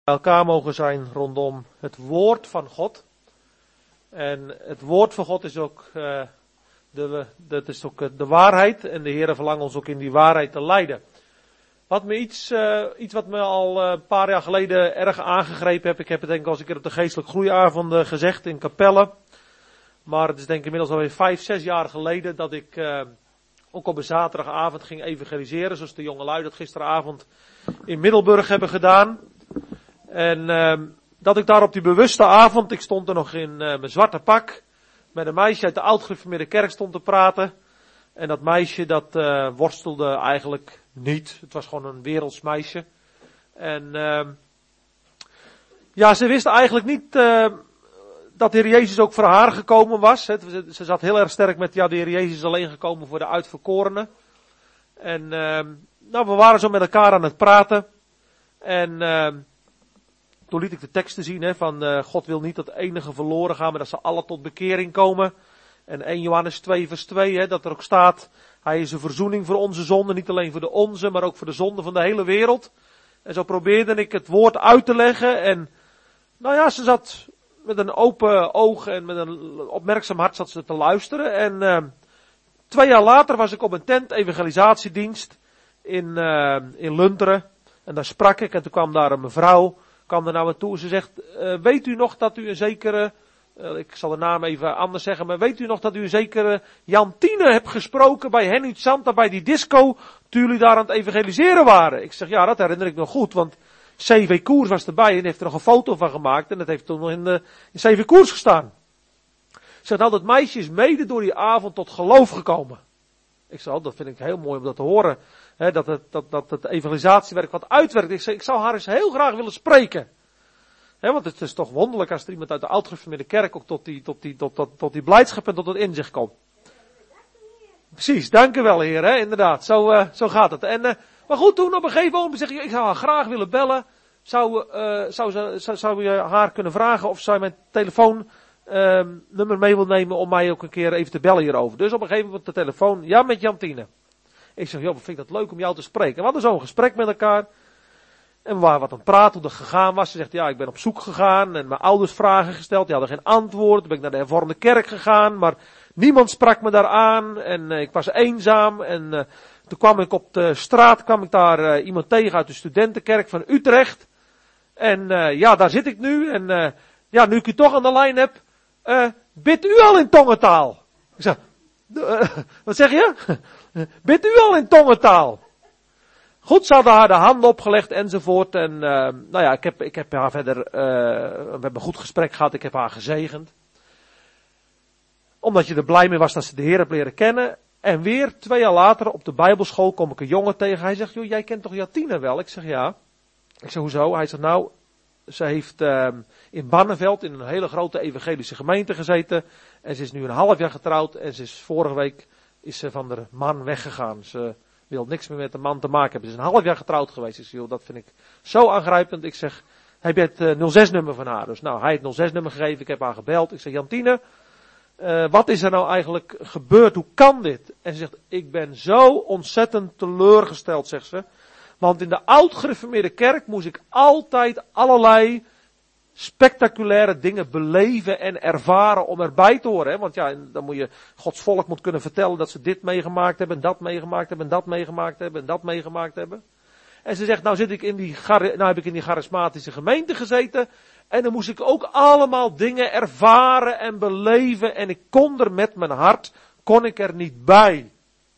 elkaar mogen zijn rondom het woord van God. En het woord van God is ook, de waarheid. En de Heer verlangt ons ook in die waarheid te leiden. Wat me iets wat me al een paar jaar geleden erg aangegrepen heb. Ik heb het denk ik al eens een keer op de geestelijke groeiavonden gezegd in Capelle. Maar het is denk ik inmiddels alweer 5-6 jaar geleden dat ik ook op een zaterdagavond ging evangeliseren. Zoals de jongelui dat gisteravond in Middelburg hebben gedaan. En dat ik daar op die bewuste avond, ik stond er nog in mijn zwarte pak, met een meisje uit de oud-gereformeerde kerk stond te praten. En dat meisje dat worstelde eigenlijk niet. Het was gewoon een werelds meisje. En ja, ze wist eigenlijk niet dat de Heer Jezus ook voor haar gekomen was. Ze zat heel erg sterk met, ja, de Heer Jezus is alleen gekomen voor de uitverkorenen. En nou, we waren zo met elkaar aan het praten. En toen liet ik de teksten zien, van God wil niet dat enige verloren gaan, maar dat ze alle tot bekering komen. En 1 Johannes 2 vers 2, dat er ook staat, hij is een verzoening voor onze zonden, niet alleen voor de onze, maar ook voor de zonden van de hele wereld. En zo probeerde ik het woord uit te leggen en, nou ja, ze zat met een open oog en met een opmerkzaam hart zat ze te luisteren. En 2 jaar later was ik op een tent evangelisatiedienst in Lunteren. En daar sprak ik en toen kwam daar een mevrouw, kwam er naar me toe. Ze zegt, weet u nog dat u een zekere, ik zal de naam even anders zeggen, maar weet u nog dat u een zekere Jantine hebt gesproken bij hen uit Santa, bij die disco, toen jullie daar aan het evangeliseren waren? Ik zeg, ja, dat herinner ik nog goed, want CV Koers was erbij en heeft er nog een foto van gemaakt en dat heeft toen nog in CV Koers gestaan. Ze zegt, nou, dat meisje is mede door die avond tot geloof gekomen. Ik zei, dat vind ik heel mooi om dat te horen. Dat het evangelisatiewerk wat uitwerkt. Ik zei, ik zou haar eens heel graag willen spreken. Want het is toch wonderlijk als er iemand uit de oud-gereformeerde kerk ook tot die blijdschap en tot het inzicht komt. Precies, dank u wel, heer, inderdaad. Zo gaat het. En, maar goed, toen op een gegeven moment zeg ik zou haar graag willen bellen. Zou je haar kunnen vragen of zij mijn telefoonnummer mee wil nemen om mij ook een keer even te bellen hierover. Dus op een gegeven moment de telefoon, ja, met Jantine. Ik zeg, joh, wat vind ik dat leuk om jou te spreken. En we hadden zo'n gesprek met elkaar. En we waren wat aan het praten, hoe dat gegaan was. Ze zegt, ja, ik ben op zoek gegaan en mijn ouders vragen gesteld. Die hadden geen antwoord. Toen ben ik naar de hervormde kerk gegaan, maar niemand sprak me daar aan. En ik was eenzaam. En toen kwam ik op de straat, daar iemand tegen uit de studentenkerk van Utrecht. En ja, daar zit ik nu. En ja, nu ik u toch aan de lijn heb, bidt u al in tongentaal? Ik zeg, wat zeg je? Bidt u al in tongentaal? Goed, ze hadden haar de handen opgelegd enzovoort. En nou ja, ik heb haar verder, we hebben een goed gesprek gehad, ik heb haar gezegend. Omdat je er blij mee was dat ze de Heer heeft leren kennen. En weer 2 jaar later op de Bijbelschool kom ik een jongen tegen. Hij zegt, joh, jij kent toch Jantine wel? Ik zeg, ja. Ik zeg, hoezo? Hij zegt, nou, ze heeft in Barneveld in een hele grote evangelische gemeente gezeten. En ze is nu een half jaar getrouwd. En vorige week is ze van de man weggegaan. Ze wil niks meer met de man te maken hebben. Ze is een half jaar getrouwd geweest. Ik zeg, joh, dat vind ik zo aangrijpend. Ik zeg, heb je het 06-nummer van haar? Dus nou, hij heeft het 06-nummer gegeven. Ik heb haar gebeld. Ik zeg, Jantine, wat is er nou eigenlijk gebeurd? Hoe kan dit? En ze zegt, ik ben zo ontzettend teleurgesteld, zegt ze. Want in de oud-gereformeerde kerk moest ik altijd allerlei spectaculaire dingen beleven en ervaren om erbij te horen. Hè? Want ja, dan moet je, Gods volk moet kunnen vertellen dat ze dit meegemaakt hebben, en dat meegemaakt hebben, en dat meegemaakt hebben, en dat meegemaakt hebben. En ze zegt, nou heb ik in die charismatische gemeente gezeten, en dan moest ik ook allemaal dingen ervaren en beleven, en ik kon er met mijn hart, kon ik er niet bij.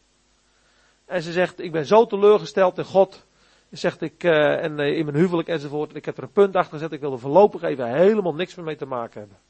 En ze zegt, ik ben zo teleurgesteld in God. Zegt ik, en in mijn huwelijk enzovoort. Ik heb er een punt achter gezet. Ik wil er voorlopig even helemaal niks meer mee te maken hebben.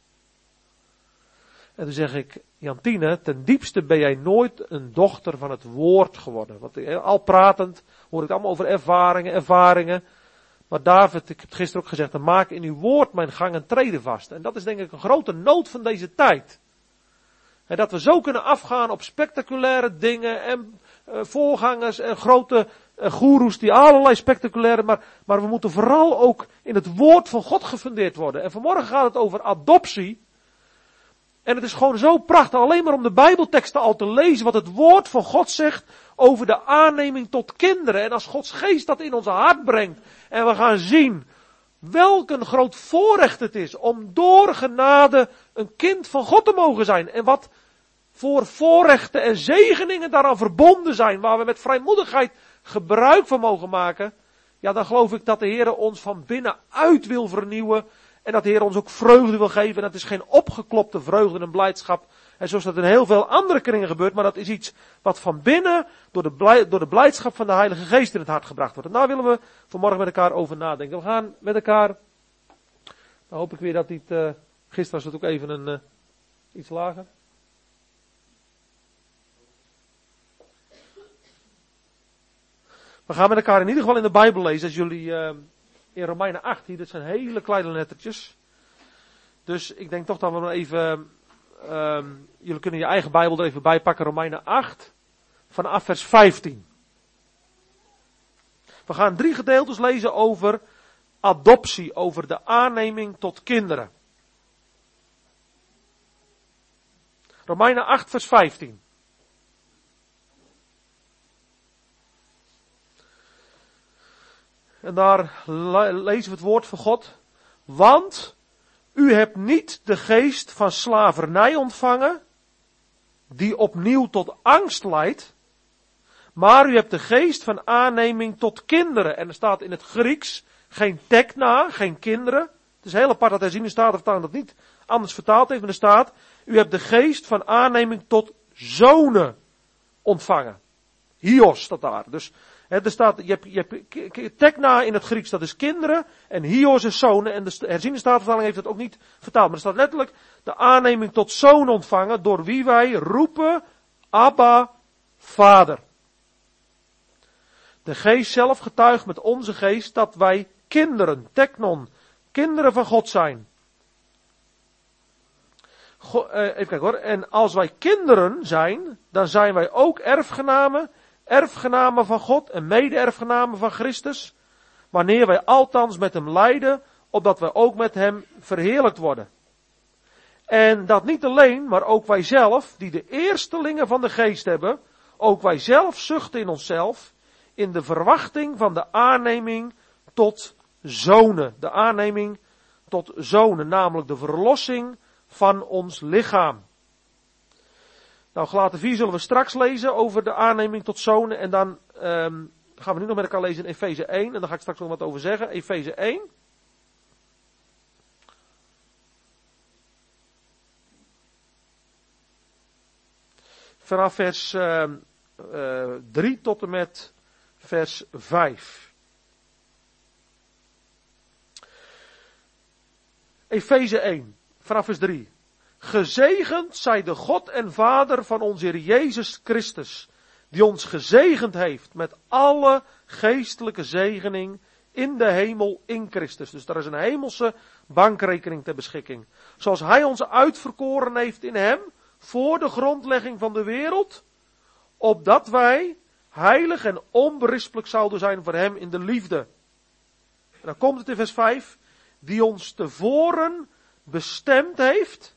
En toen zeg ik, Jantine, ten diepste ben jij nooit een dochter van het woord geworden. Want al pratend hoor ik allemaal over ervaringen. Maar David, ik heb het gisteren ook gezegd, dan maak in uw woord mijn gang en treden vast. En dat is denk ik een grote nood van deze tijd. En dat we zo kunnen afgaan op spectaculaire dingen en voorgangers en grote goeroes die allerlei spectaculaire, maar we moeten vooral ook in het woord van God gefundeerd worden. En vanmorgen gaat het over adoptie. En het is gewoon zo prachtig, alleen maar om de Bijbelteksten al te lezen, wat het woord van God zegt over de aanneming tot kinderen. En als Gods geest dat in ons hart brengt, en we gaan zien Welk een groot voorrecht het is om door genade een kind van God te mogen zijn. En wat voor voorrechten en zegeningen daaraan verbonden zijn, waar we met vrijmoedigheid gebruik van mogen maken. Ja, dan geloof ik dat de Heer ons van binnenuit wil vernieuwen. En dat de Heer ons ook vreugde wil geven. En dat is geen opgeklopte vreugde en blijdschap. En zoals dat in heel veel andere kringen gebeurt. Maar dat is iets wat van binnen door de blijdschap van de Heilige Geest in het hart gebracht wordt. En daar willen we vanmorgen met elkaar over nadenken. We gaan met elkaar. Dan hoop ik weer dat dit. Gisteren was het ook even iets lager. We gaan met elkaar in ieder geval in de Bijbel lezen. Als jullie in Romeinen 8 hier, dat zijn hele kleine lettertjes. Dus ik denk toch dat we nog even. Jullie kunnen je eigen Bijbel er even bij pakken. Romeinen 8 vanaf vers 15. We gaan 3 gedeeltes lezen over adoptie. Over de aanneming tot kinderen. Romeinen 8 vers 15. En daar lezen we het woord van God. Want u hebt niet de geest van slavernij ontvangen, die opnieuw tot angst leidt. Maar u hebt de geest van aanneming tot kinderen. En er staat in het Grieks geen tekna, geen kinderen. Het is heel apart dat herziene statenvertaling dat niet anders vertaald heeft. Maar er staat, u hebt de geest van aanneming tot zonen ontvangen. Hios staat daar. Dus er staat, je hebt tekna in het Grieks, dat is kinderen. En hios is zonen. En de herziene statenvertaling heeft het ook niet vertaald. Maar er staat letterlijk de aanneming tot zoon ontvangen. Door wie wij roepen, Abba, Vader. De geest zelf getuigt met onze geest dat wij kinderen, teknon, kinderen van God zijn. Even kijken hoor. En als wij kinderen zijn, dan zijn wij ook erfgenamen. Erfgenamen van God en mede-erfgenamen van Christus. Wanneer wij althans met hem lijden, opdat wij ook met hem verheerlijkt worden. En dat niet alleen, maar ook wij zelf, die de eerstelingen van de geest hebben, ook wij zelf zuchten in onszelf, in de verwachting van de aanneming tot zonen. De aanneming tot zonen, namelijk de verlossing van ons lichaam. Nou, Galaten 4 zullen we straks lezen over de aanneming tot zonen. En dan gaan we nu nog met elkaar lezen in Efeze 1. En daar ga ik straks nog wat over zeggen. Efeze 1. Vanaf vers 3 tot en met vers 5. Efeze 1, vanaf vers 3. Gezegend zij de God en Vader van onze Heer Jezus Christus, die ons gezegend heeft met alle geestelijke zegening in de hemel in Christus. Dus daar is een hemelse bankrekening ter beschikking. Zoals Hij ons uitverkoren heeft in Hem, voor de grondlegging van de wereld, opdat wij heilig en onberispelijk zouden zijn voor Hem in de liefde. En dan komt het in vers 5, die ons tevoren bestemd heeft,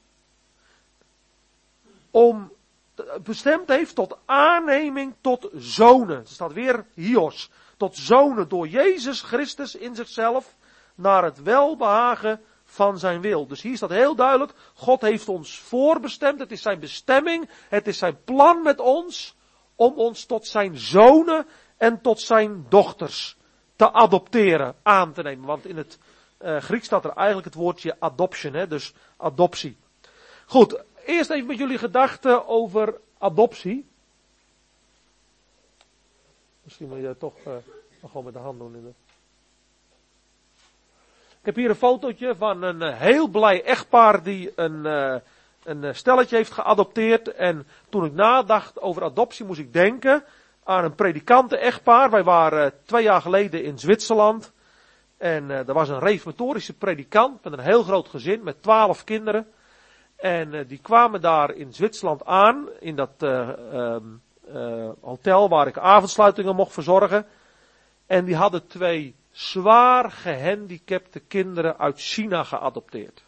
tot aanneming tot zonen. Er staat weer hios. Tot zonen door Jezus Christus in zichzelf naar het welbehagen van zijn wil. Dus hier staat heel duidelijk, God heeft ons voorbestemd. Het is zijn bestemming. Het is zijn plan met ons om ons tot zijn zonen en tot zijn dochters te adopteren, aan te nemen. Want in het Grieks staat er eigenlijk het woordje adoption, hè, dus adoptie. Goed, eerst even met jullie gedachten over adoptie. Misschien moet je toch gewoon met de hand doen. Ik heb hier een fotootje van een heel blij echtpaar die een stelletje heeft geadopteerd. En toen ik nadacht over adoptie moest ik denken aan een predikanten-echtpaar. Wij waren 2 jaar geleden in Zwitserland. En er was een reformatorische predikant met een heel groot gezin met 12 kinderen. En die kwamen daar in Zwitserland aan, in dat hotel waar ik avondsluitingen mocht verzorgen. En die hadden 2 zwaar gehandicapte kinderen uit China geadopteerd.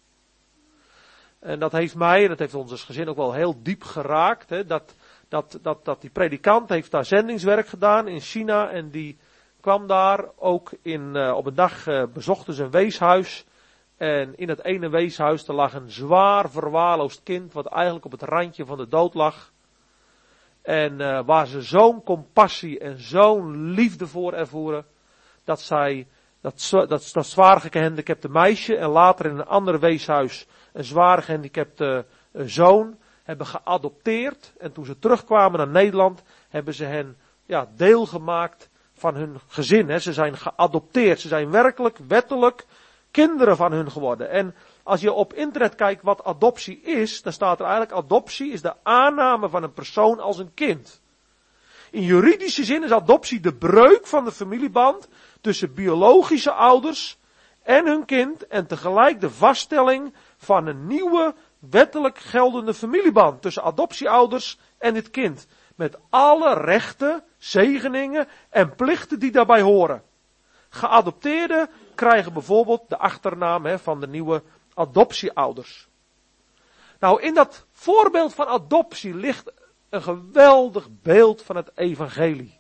En dat heeft mij, en dat heeft ons als gezin ook wel heel diep geraakt. Hè, dat die predikant heeft daar zendingswerk gedaan in China. En die kwam daar ook op een dag bezochten ze een weeshuis. En in het ene weeshuis er lag een zwaar verwaarloosd kind, wat eigenlijk op het randje van de dood lag. En waar ze zo'n compassie en zo'n liefde voor ervoeren, dat zij dat zwaar gehandicapte meisje en later in een ander weeshuis een zwaar gehandicapte zoon hebben geadopteerd. En toen ze terugkwamen naar Nederland, hebben ze hen deel gemaakt van hun gezin. Hè. Ze zijn geadopteerd. Ze zijn werkelijk, wettelijk kinderen van hun geworden. En als je op internet kijkt wat adoptie is, dan staat er eigenlijk: adoptie is de aanname van een persoon als een kind. In juridische zin is adoptie de breuk van de familieband tussen biologische ouders en hun kind en tegelijk de vaststelling van een nieuwe wettelijk geldende familieband tussen adoptieouders en dit kind. Met alle rechten, zegeningen en plichten die daarbij horen. Geadopteerden krijgen bijvoorbeeld de achternaam van de nieuwe adoptieouders. Nou, in dat voorbeeld van adoptie ligt een geweldig beeld van het evangelie.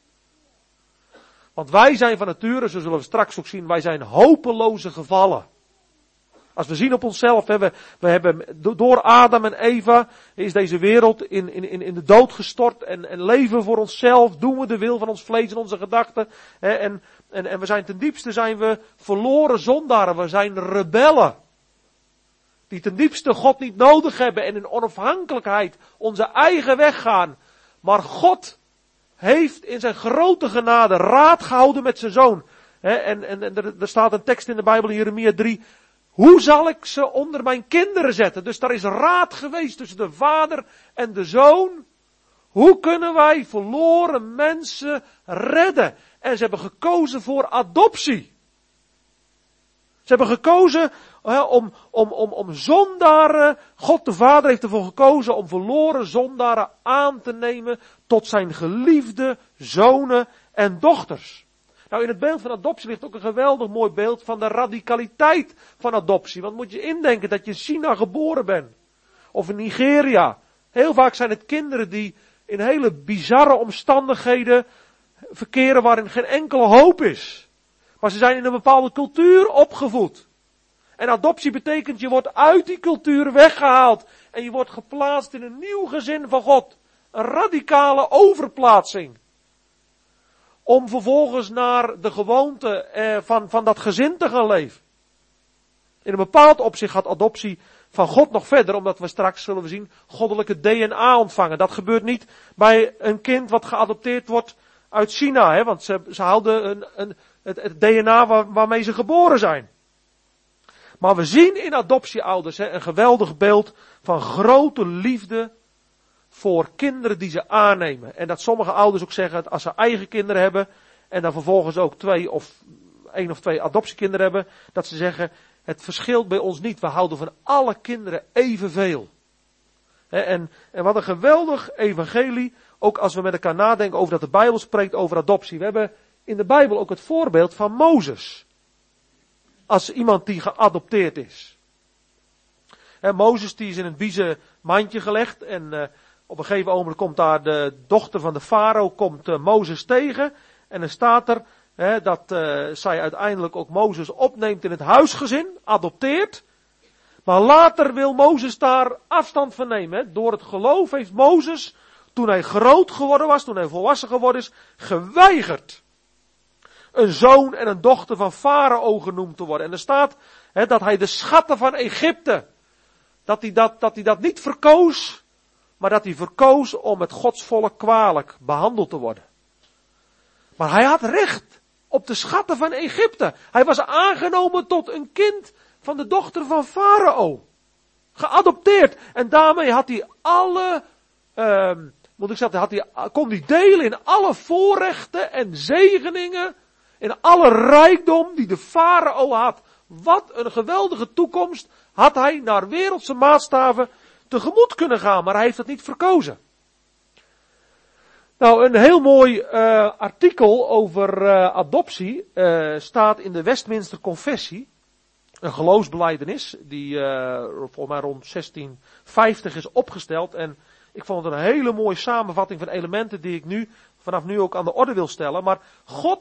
Want wij zijn van nature, zo zullen we straks ook zien, wij zijn hopeloze gevallen. Als we zien op onszelf, we hebben door Adam en Eva is deze wereld in de dood gestort en leven voor onszelf, doen we de wil van ons vlees en onze gedachten. En we zijn ten diepste zijn we verloren zondaren, we zijn rebellen. Die ten diepste God niet nodig hebben en in onafhankelijkheid onze eigen weg gaan. Maar God heeft in zijn grote genade raad gehouden met zijn zoon. En er staat een tekst in de Bijbel in Jeremia 3. Hoe zal ik ze onder mijn kinderen zetten? Dus daar is raad geweest tussen de vader en de zoon. Hoe kunnen wij verloren mensen redden? En ze hebben gekozen voor adoptie. Ze hebben gekozen om zondaren. God de Vader heeft ervoor gekozen om verloren zondaren aan te nemen tot zijn geliefde zonen en dochters. Nou, in het beeld van adoptie ligt ook een geweldig mooi beeld van de radicaliteit van adoptie. Want moet je indenken dat je in China geboren bent. Of in Nigeria. Heel vaak zijn het kinderen die in hele bizarre omstandigheden verkeren waarin geen enkele hoop is. Maar ze zijn in een bepaalde cultuur opgevoed. En adoptie betekent je wordt uit die cultuur weggehaald. En je wordt geplaatst in een nieuw gezin van God. Een radicale overplaatsing. Om vervolgens naar de gewoonte van dat gezin te gaan leven. In een bepaald opzicht gaat adoptie van God nog verder. Omdat we straks, zullen we zien, goddelijke DNA ontvangen. Dat gebeurt niet bij een kind wat geadopteerd wordt uit China. Hè, want ze houden het DNA waarmee ze geboren zijn. Maar we zien in adoptieouders een geweldig beeld van grote liefde voor kinderen die ze aannemen. En dat sommige ouders ook zeggen, als ze eigen kinderen hebben, en dan vervolgens ook 1 of 2 adoptiekinderen hebben, dat ze zeggen, het verschilt bij ons niet, we houden van alle kinderen evenveel. En wat een geweldig evangelie, ook als we met elkaar nadenken over dat de Bijbel spreekt over adoptie. We hebben in de Bijbel ook het voorbeeld van Mozes. Als iemand die geadopteerd is. Mozes die is in een biezen mandje gelegd en op een gegeven moment komt daar de dochter van de farao, komt Mozes tegen. En dan staat er dat zij uiteindelijk ook Mozes opneemt in het huisgezin, adopteert. Maar later wil Mozes daar afstand van nemen. Door het geloof heeft Mozes, toen hij groot geworden was, toen hij volwassen geworden is, geweigerd een zoon en een dochter van Farao genoemd te worden. En er staat dat hij de schatten van Egypte, dat hij dat niet verkoos, maar dat hij verkoos om met Gods volk kwalijk behandeld te worden. Maar hij had recht op de schatten van Egypte. Hij was aangenomen tot een kind van de dochter van Farao. Geadopteerd. En daarmee had hij kon hij delen in alle voorrechten en zegeningen, in alle rijkdom die de Farao had. Wat een geweldige toekomst had hij naar wereldse maatstaven tegemoet kunnen gaan, maar hij heeft dat niet verkozen. Nou, een heel mooi artikel over adoptie staat in de Westminster Confessie. Een geloofsbelijdenis die volgens mij rond 1650 is opgesteld. En ik vond het een hele mooie samenvatting van elementen die ik vanaf nu ook aan de orde wil stellen. Maar God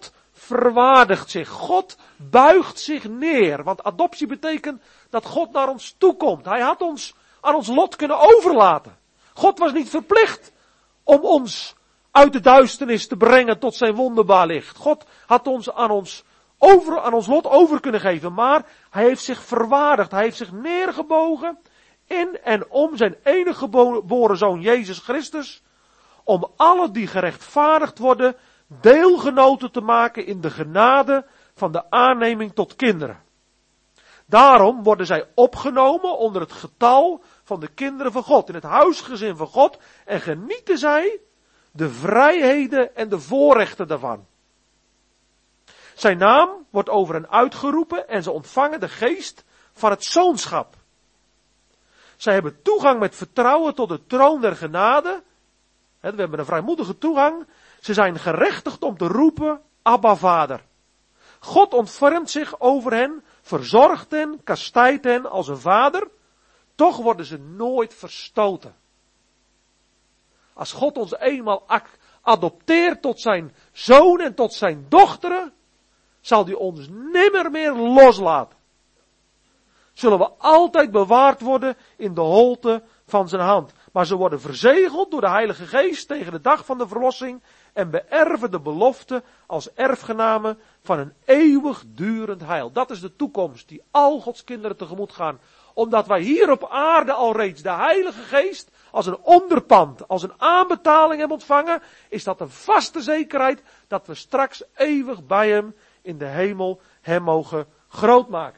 verwaardigt zich. God buigt zich neer. Want adoptie betekent dat God naar ons toe komt. Hij had ons aan ons lot kunnen overlaten. God was niet verplicht om ons uit de duisternis te brengen tot zijn wonderbaar licht. God had ons aan ons lot over kunnen geven. Maar hij heeft zich verwaardigd. Hij heeft zich neergebogen in en om zijn enige geboren zoon Jezus Christus. Om alle die gerechtvaardigd worden deelgenoten te maken in de genade van de aanneming tot kinderen. Daarom worden zij opgenomen onder het getal van de kinderen van God, in het huisgezin van God, en genieten zij de vrijheden en de voorrechten daarvan. Zijn naam wordt over hen uitgeroepen en ze ontvangen de geest van het zoonschap. Zij hebben toegang met vertrouwen tot de troon der genade. We hebben een vrijmoedige toegang. Ze zijn gerechtigd om te roepen, Abba Vader. God ontfermt zich over hen, verzorgt hen, kastijdt hen als een vader. Toch worden ze nooit verstoten. Als God ons eenmaal adopteert tot zijn zoon en tot zijn dochteren, zal hij ons nimmer meer loslaten. Zullen we altijd bewaard worden in de holte van zijn hand. Maar ze worden verzegeld door de Heilige Geest tegen de dag van de verlossing en beërven de belofte als erfgenamen van een eeuwigdurend heil. Dat is de toekomst die al Gods kinderen tegemoet gaan. Omdat wij hier op aarde al reeds de Heilige Geest als een onderpand, als een aanbetaling hebben ontvangen, is dat een vaste zekerheid dat we straks eeuwig bij hem in de hemel hem mogen grootmaken.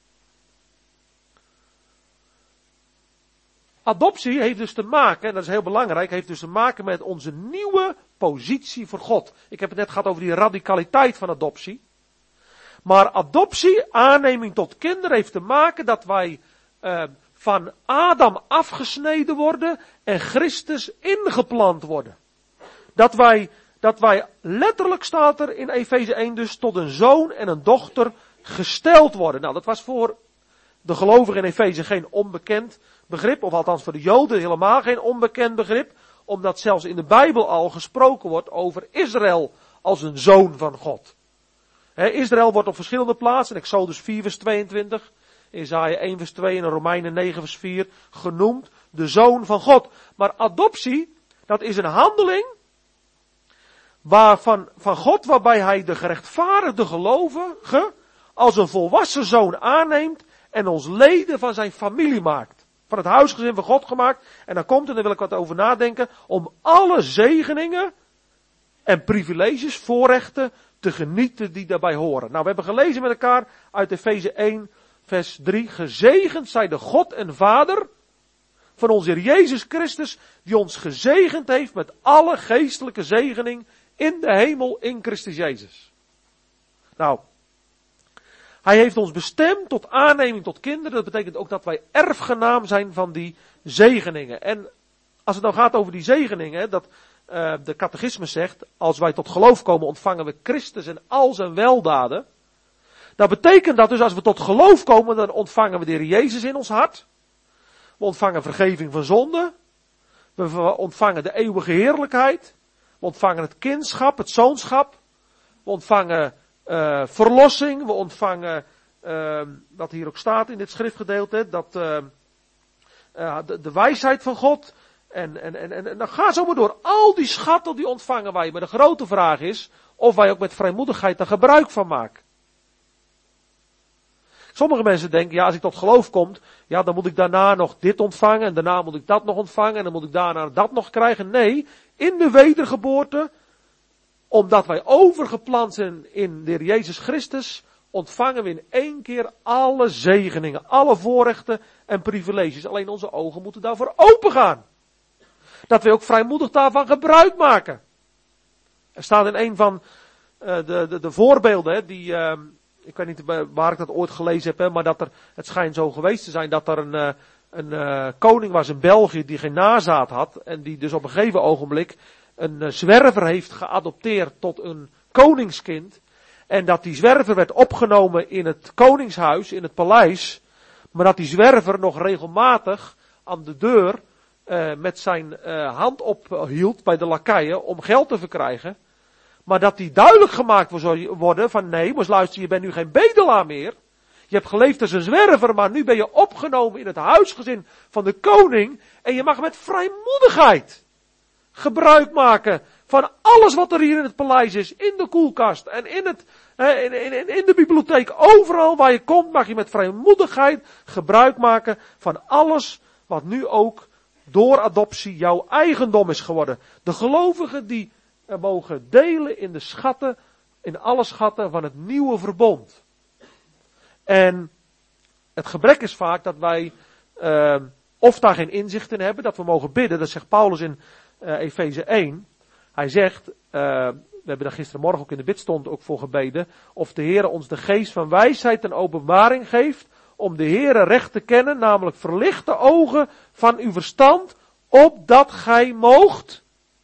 Adoptie heeft dus te maken, en dat is heel belangrijk, heeft dus te maken met onze nieuwe positie voor God. Ik heb het net gehad over die radicaliteit van adoptie. Maar adoptie, aanneming tot kinderen, heeft te maken dat wij van Adam afgesneden worden en Christus ingeplant worden. Dat wij letterlijk, staat er in Efeze 1 dus, tot een zoon en een dochter gesteld worden. Nou, dat was voor de gelovigen in Efeze geen onbekend begrip, of althans voor de Joden helemaal geen onbekend begrip, omdat zelfs in de Bijbel al gesproken wordt over Israël als een zoon van God. Israël wordt op verschillende plaatsen, in Exodus 4 vers 22, Jesaja 1 vers 2 en Romeinen 9 vers 4, genoemd de zoon van God. Maar adoptie, dat is een handeling van God, waarbij hij de gerechtvaardigde gelovige als een volwassen zoon aanneemt en ons leden van zijn familie maakt. Van het huisgezin van God gemaakt. En dan komt, en daar wil ik wat over nadenken, om alle zegeningen en privileges, voorrechten te genieten die daarbij horen. Nou, we hebben gelezen met elkaar uit Efeze 1 vers 3. Gezegend zij de God en Vader van onze Heer Jezus Christus, die ons gezegend heeft met alle geestelijke zegening in de hemel in Christus Jezus. Nou, hij heeft ons bestemd tot aanneming tot kinderen. Dat betekent ook dat wij erfgenaam zijn van die zegeningen. En als het nou gaat over die zegeningen, dat de catechisme zegt, als wij tot geloof komen ontvangen we Christus en al zijn weldaden. Dat betekent dat dus als we tot geloof komen, dan ontvangen we de Heer Jezus in ons hart. We ontvangen vergeving van zonde. We ontvangen de eeuwige heerlijkheid. We ontvangen het kindschap, het zoonschap. We ontvangen verlossing. We ontvangen, wat hier ook staat in dit schriftgedeelte, dat de wijsheid van God. En dan gaan zo maar door. Al die schatten die ontvangen wij. Maar de grote vraag is of wij ook met vrijmoedigheid daar gebruik van maken. Sommige mensen denken, ja, als ik tot geloof kom, ja, dan moet ik daarna nog dit ontvangen, en daarna moet ik dat nog ontvangen, en dan moet ik daarna dat nog krijgen. Nee, in de wedergeboorte, omdat wij overgeplant zijn in de Heer Jezus Christus, ontvangen we in één keer alle zegeningen, alle voorrechten en privileges. Alleen onze ogen moeten daarvoor open gaan. Dat we ook vrijmoedig daarvan gebruik maken. Er staat in een van de voorbeelden, die... Ik weet niet waar ik dat ooit gelezen heb, maar dat het schijnt zo geweest te zijn dat er een koning was in België die geen nazaat had. En die dus op een gegeven ogenblik een zwerver heeft geadopteerd tot een koningskind. En dat die zwerver werd opgenomen in het koningshuis, in het paleis. Maar dat die zwerver nog regelmatig aan de deur met zijn hand ophield bij de lakeien om geld te verkrijgen. Maar dat die duidelijk gemaakt worden van nee, maar luister, je bent nu geen bedelaar meer. Je hebt geleefd als een zwerver, maar nu ben je opgenomen in het huisgezin van de koning. En je mag met vrijmoedigheid gebruik maken van alles wat er hier in het paleis is. In de koelkast en in de bibliotheek. Overal waar je komt mag je met vrijmoedigheid gebruik maken van alles wat nu ook door adoptie jouw eigendom is geworden. De gelovigen die mogen delen in de schatten, in alle schatten van het nieuwe verbond. En het gebrek is vaak dat wij of daar geen inzicht in hebben, dat we mogen bidden. Dat zegt Paulus in Efeze 1. Hij zegt, we hebben daar gisterenmorgen ook in de bidstond ook voor gebeden, of de Heere ons de geest van wijsheid en openbaring geeft, om de Heere recht te kennen, namelijk verlicht de ogen van uw verstand, opdat gij moogt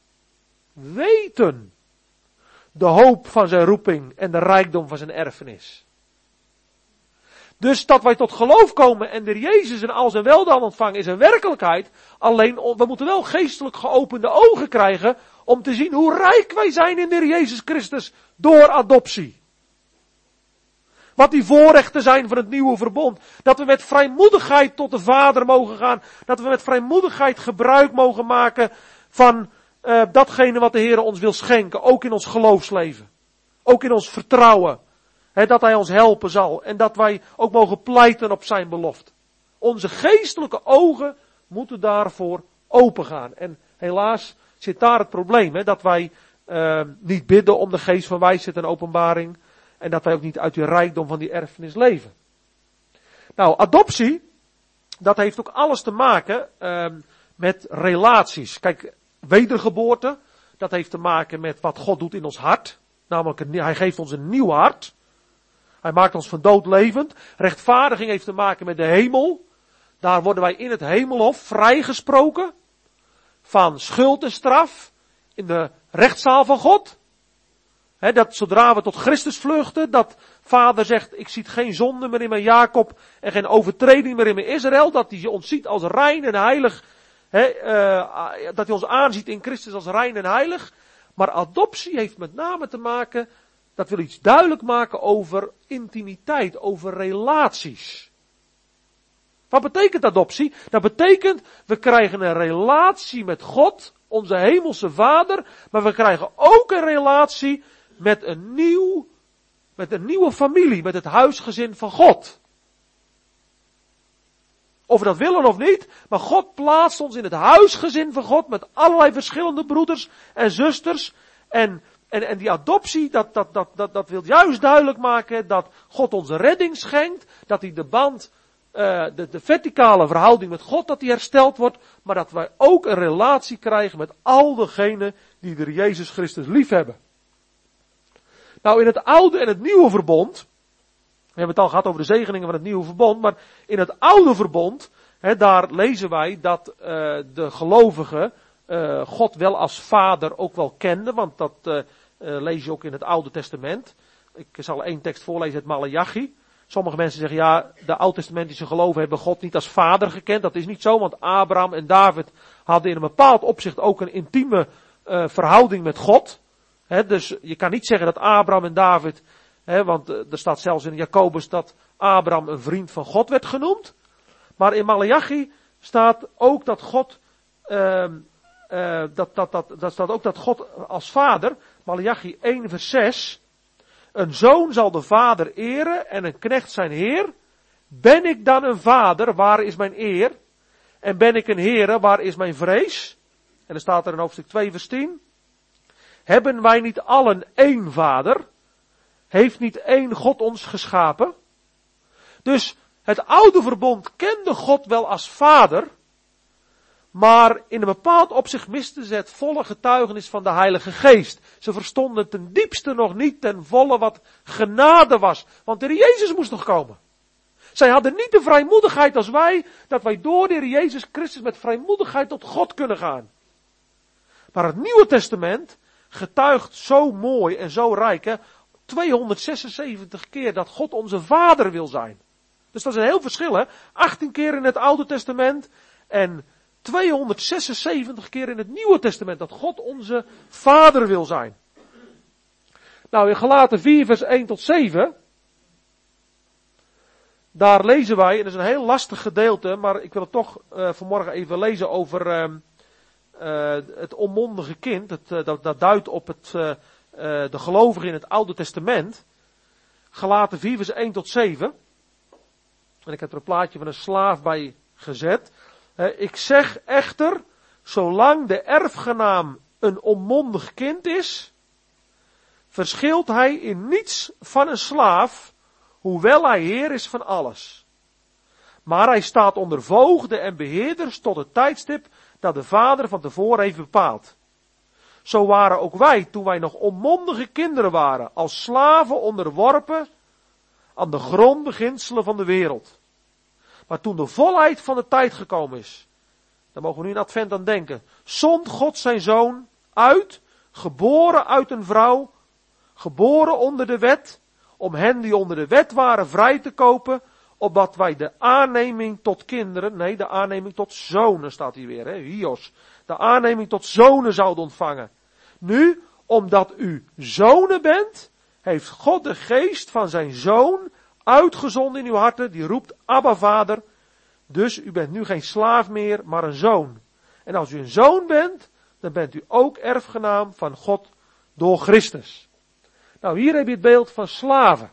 weten de hoop van zijn roeping en de rijkdom van zijn erfenis. Dus dat wij tot geloof komen en de Jezus en al zijn weldaad ontvangen is een werkelijkheid. Alleen we moeten wel geestelijk geopende ogen krijgen om te zien hoe rijk wij zijn in de Heer Jezus Christus door adoptie. Wat die voorrechten zijn van het nieuwe verbond. Dat we met vrijmoedigheid tot de Vader mogen gaan. Dat we met vrijmoedigheid gebruik mogen maken van datgene wat de Heer ons wil schenken. Ook in ons geloofsleven. Ook in ons vertrouwen. Dat Hij ons helpen zal. En dat wij ook mogen pleiten op zijn belofte. Onze geestelijke ogen moeten daarvoor open gaan. En helaas zit daar het probleem. Dat wij niet bidden om de geest van wijsheid en openbaring. En dat wij ook niet uit die rijkdom van die erfenis leven. Nou, adoptie, dat heeft ook alles te maken met relaties. Kijk, wedergeboorte, dat heeft te maken met wat God doet in ons hart. Namelijk, Hij geeft ons een nieuw hart. Hij maakt ons van dood levend. Rechtvaardiging heeft te maken met de hemel. Daar worden wij in het hemelhof vrijgesproken van schuld en straf in de rechtszaal van God. Dat zodra we tot Christus vluchten, dat Vader zegt, ik zie geen zonde meer in mijn Jacob en geen overtreding meer in mijn Israël, dat hij ons ziet als rein en heilig, dat hij ons aanziet in Christus als rein en heilig. Maar adoptie heeft met name te maken, dat wil iets duidelijk maken over intimiteit, over relaties. Wat betekent adoptie? Dat betekent, we krijgen een relatie met God, onze hemelse Vader, maar we krijgen ook een relatie met een nieuwe familie, met het huisgezin van God. Of we dat willen of niet, maar God plaatst ons in het huisgezin van God met allerlei verschillende broeders en zusters. En die adoptie, dat wil juist duidelijk maken dat God ons redding schenkt, dat hij de band, de verticale verhouding met God, dat die hersteld wordt, maar dat wij ook een relatie krijgen met al degenen die de Jezus Christus lief hebben. Nou, in het oude en het nieuwe verbond, we hebben het al gehad over de zegeningen van het nieuwe verbond, maar in het oude verbond, daar lezen wij dat de gelovigen God wel als Vader ook wel kenden, want dat lees je ook in het Oude Testament. Ik zal één tekst voorlezen uit Maleachi. Sommige mensen zeggen, ja, de oud-testamentische geloven hebben God niet als Vader gekend. Dat is niet zo, want Abraham en David hadden in een bepaald opzicht ook een intieme verhouding met God. Dus je kan niet zeggen dat Abraham en David, want er staat zelfs in Jacobus dat Abraham een vriend van God werd genoemd. Maar in Maleachi staat ook dat God, dat staat ook dat God als Vader, Maleachi 1 vers 6, een zoon zal de vader eren en een knecht zijn heer. Ben ik dan een vader, waar is mijn eer? En ben ik een heere, waar is mijn vrees? En dan staat er in hoofdstuk 2 vers 10. Hebben wij niet allen één vader? Heeft niet één God ons geschapen? Dus het oude verbond kende God wel als vader, maar in een bepaald opzicht misten ze het volle getuigenis van de Heilige Geest. Ze verstonden ten diepste nog niet ten volle wat genade was, want de Heer Jezus moest nog komen. Zij hadden niet de vrijmoedigheid als wij, dat wij door de Heer Jezus Christus met vrijmoedigheid tot God kunnen gaan. Maar het Nieuwe Testament getuigt zo mooi en zo rijk, 276 keer dat God onze Vader wil zijn. Dus dat is een heel verschil, 18 keer in het Oude Testament en 276 keer in het Nieuwe Testament dat God onze Vader wil zijn. Nou, in Galaten 4 vers 1 tot 7, daar lezen wij, en dat is een heel lastig gedeelte, maar ik wil het toch vanmorgen even lezen over het onmondige kind. Dat duidt op de gelovigen in het Oude Testament. Galaten 4 vers 1 tot 7. En ik heb er een plaatje van een slaaf bij gezet. Ik zeg echter, zolang de erfgenaam een onmondig kind is, verschilt hij in niets van een slaaf, hoewel hij heer is van alles. Maar hij staat onder voogden en beheerders tot het tijdstip dat de vader van tevoren heeft bepaald. Zo waren ook wij, toen wij nog onmondige kinderen waren, als slaven onderworpen aan de grondbeginselen van de wereld. Maar toen de volheid van de tijd gekomen is, daar mogen we nu in Advent aan denken, zond God zijn zoon uit, geboren uit een vrouw, geboren onder de wet, om hen die onder de wet waren vrij te kopen, opdat wij de aanneming tot kinderen, nee, de aanneming tot zonen staat hier weer, hios, de aanneming tot zonen zouden ontvangen. Nu, omdat u zonen bent, heeft God de geest van zijn zoon uitgezonden in uw harten, die roept, Abba Vader. Dus u bent nu geen slaaf meer, maar een zoon. En als u een zoon bent, dan bent u ook erfgenaam van God door Christus. Nou, hier heb je het beeld van slaven.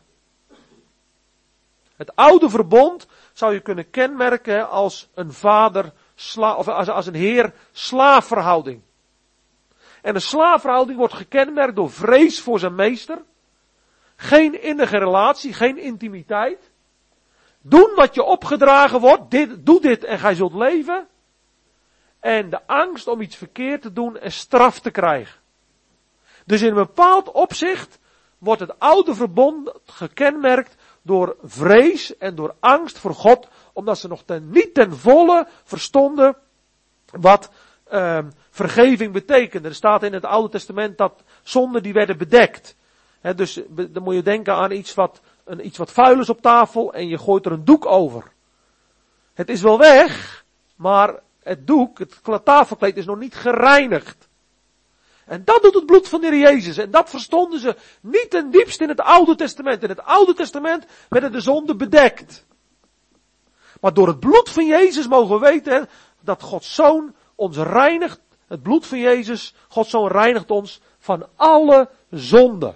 Het oude verbond zou je kunnen kenmerken als een vader, of als een heer-slaafverhouding. En een slaafverhouding wordt gekenmerkt door vrees voor zijn meester. Geen innige relatie, geen intimiteit. Doen wat je opgedragen wordt, doe dit en gij zult leven. En de angst om iets verkeerd te doen en straf te krijgen. Dus in een bepaald opzicht wordt het oude verbond gekenmerkt door vrees en door angst voor God, omdat ze nog niet ten volle verstonden wat vergeving betekende. Er staat in het Oude Testament dat zonden die werden bedekt. Dus dan moet je denken aan iets wat vuil is op tafel en je gooit er een doek over. Het is wel weg, maar het doek, het tafelkleed is nog niet gereinigd. En dat doet het bloed van de Heer Jezus. En dat verstonden ze niet ten diepste in het Oude Testament. In het Oude Testament werden de zonden bedekt. Maar door het bloed van Jezus mogen we weten dat Gods Zoon ons reinigt. Het bloed van Jezus, Gods Zoon reinigt ons van alle zonden.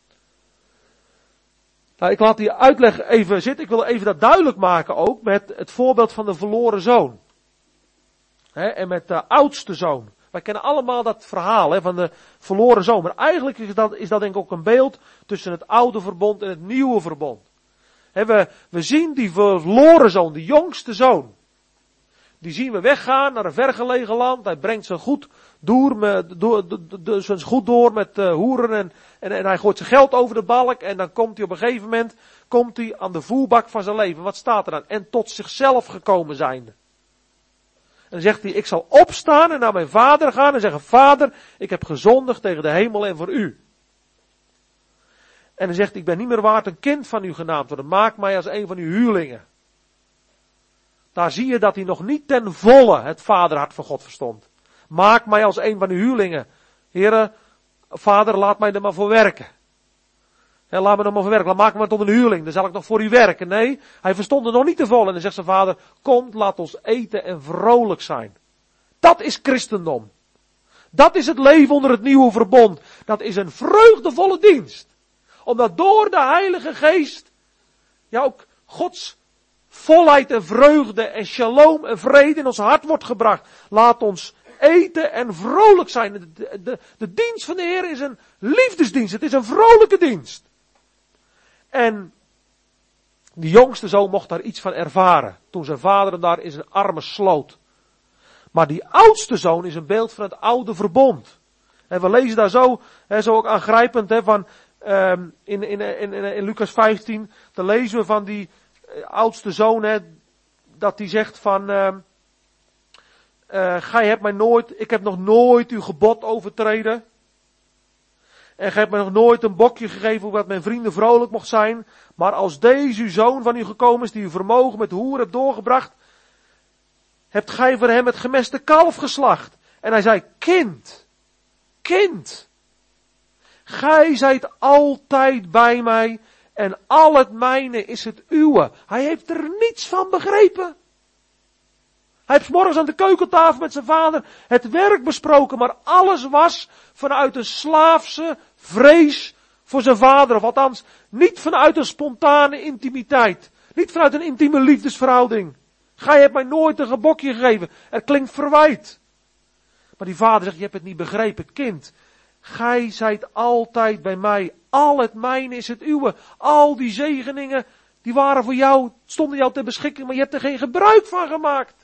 Nou, ik laat die uitleg even zitten. Ik wil even dat duidelijk maken ook met het voorbeeld van de verloren zoon. En met de oudste zoon. Wij kennen allemaal dat verhaal van de verloren zoon. Maar eigenlijk is dat denk ik ook een beeld tussen het oude verbond en het nieuwe verbond. We zien die verloren zoon, die jongste zoon. Die zien we weggaan naar een vergelegen land. Hij brengt zijn goed door met hoeren en hij gooit zijn geld over de balk. En dan komt hij op een gegeven moment aan de voerbak van zijn leven. Wat staat er dan? En tot zichzelf gekomen zijnde. En dan zegt hij, ik zal opstaan en naar mijn vader gaan en zeggen, Vader, ik heb gezondigd tegen de hemel en voor u. En dan zegt hij, ik ben niet meer waard een kind van u genaamd worden. Maak mij als een van uw huurlingen. Daar zie je dat hij nog niet ten volle het vaderhart van God verstond. Maak mij als een van uw huurlingen. Heere, Vader, laat mij er maar voor werken. Laat me er maar voor werken. Maak me maar tot een huurling. Dan zal ik nog voor u werken. Nee, hij verstond het nog niet te volle. En dan zegt zijn vader, kom, laat ons eten en vrolijk zijn. Dat is christendom. Dat is het leven onder het nieuwe verbond. Dat is een vreugdevolle dienst. Omdat door de Heilige Geest, ja ook Gods volheid en vreugde en shalom en vrede in ons hart wordt gebracht. Laat ons eten en vrolijk zijn. De dienst van de Heer is een liefdesdienst. Het is een vrolijke dienst. En die jongste zoon mocht daar iets van ervaren. Toen zijn vader hem daar in zijn armen sloot. Maar die oudste zoon is een beeld van het oude verbond. En we lezen daar zo ook aangrijpend van in Lucas 15. Dan lezen we van die oudste zoon dat hij zegt van ik heb nog nooit uw gebod overtreden. En gij hebt mij nog nooit een bokje gegeven, opdat mijn vrienden vrolijk mocht zijn. Maar als deze uw zoon van u gekomen is, die uw vermogen met hoer hebt doorgebracht, hebt gij voor hem het gemeste kalf geslacht. En hij zei, kind, Gij zijt altijd bij mij en al het mijne is het uwe. Hij heeft er niets van begrepen. Hij heeft 's morgens aan de keukentafel met zijn vader het werk besproken, maar alles was vanuit een slaafse vrees voor zijn vader. Of althans, niet vanuit een spontane intimiteit. Niet vanuit een intieme liefdesverhouding. Gij hebt mij nooit een gebokje gegeven. Er klinkt verwijt. Maar die vader zegt, je hebt het niet begrepen, kind. Gij zijt altijd bij mij. Al het mijne is het uwe. Al die zegeningen, die waren voor jou, stonden jou ter beschikking, maar je hebt er geen gebruik van gemaakt.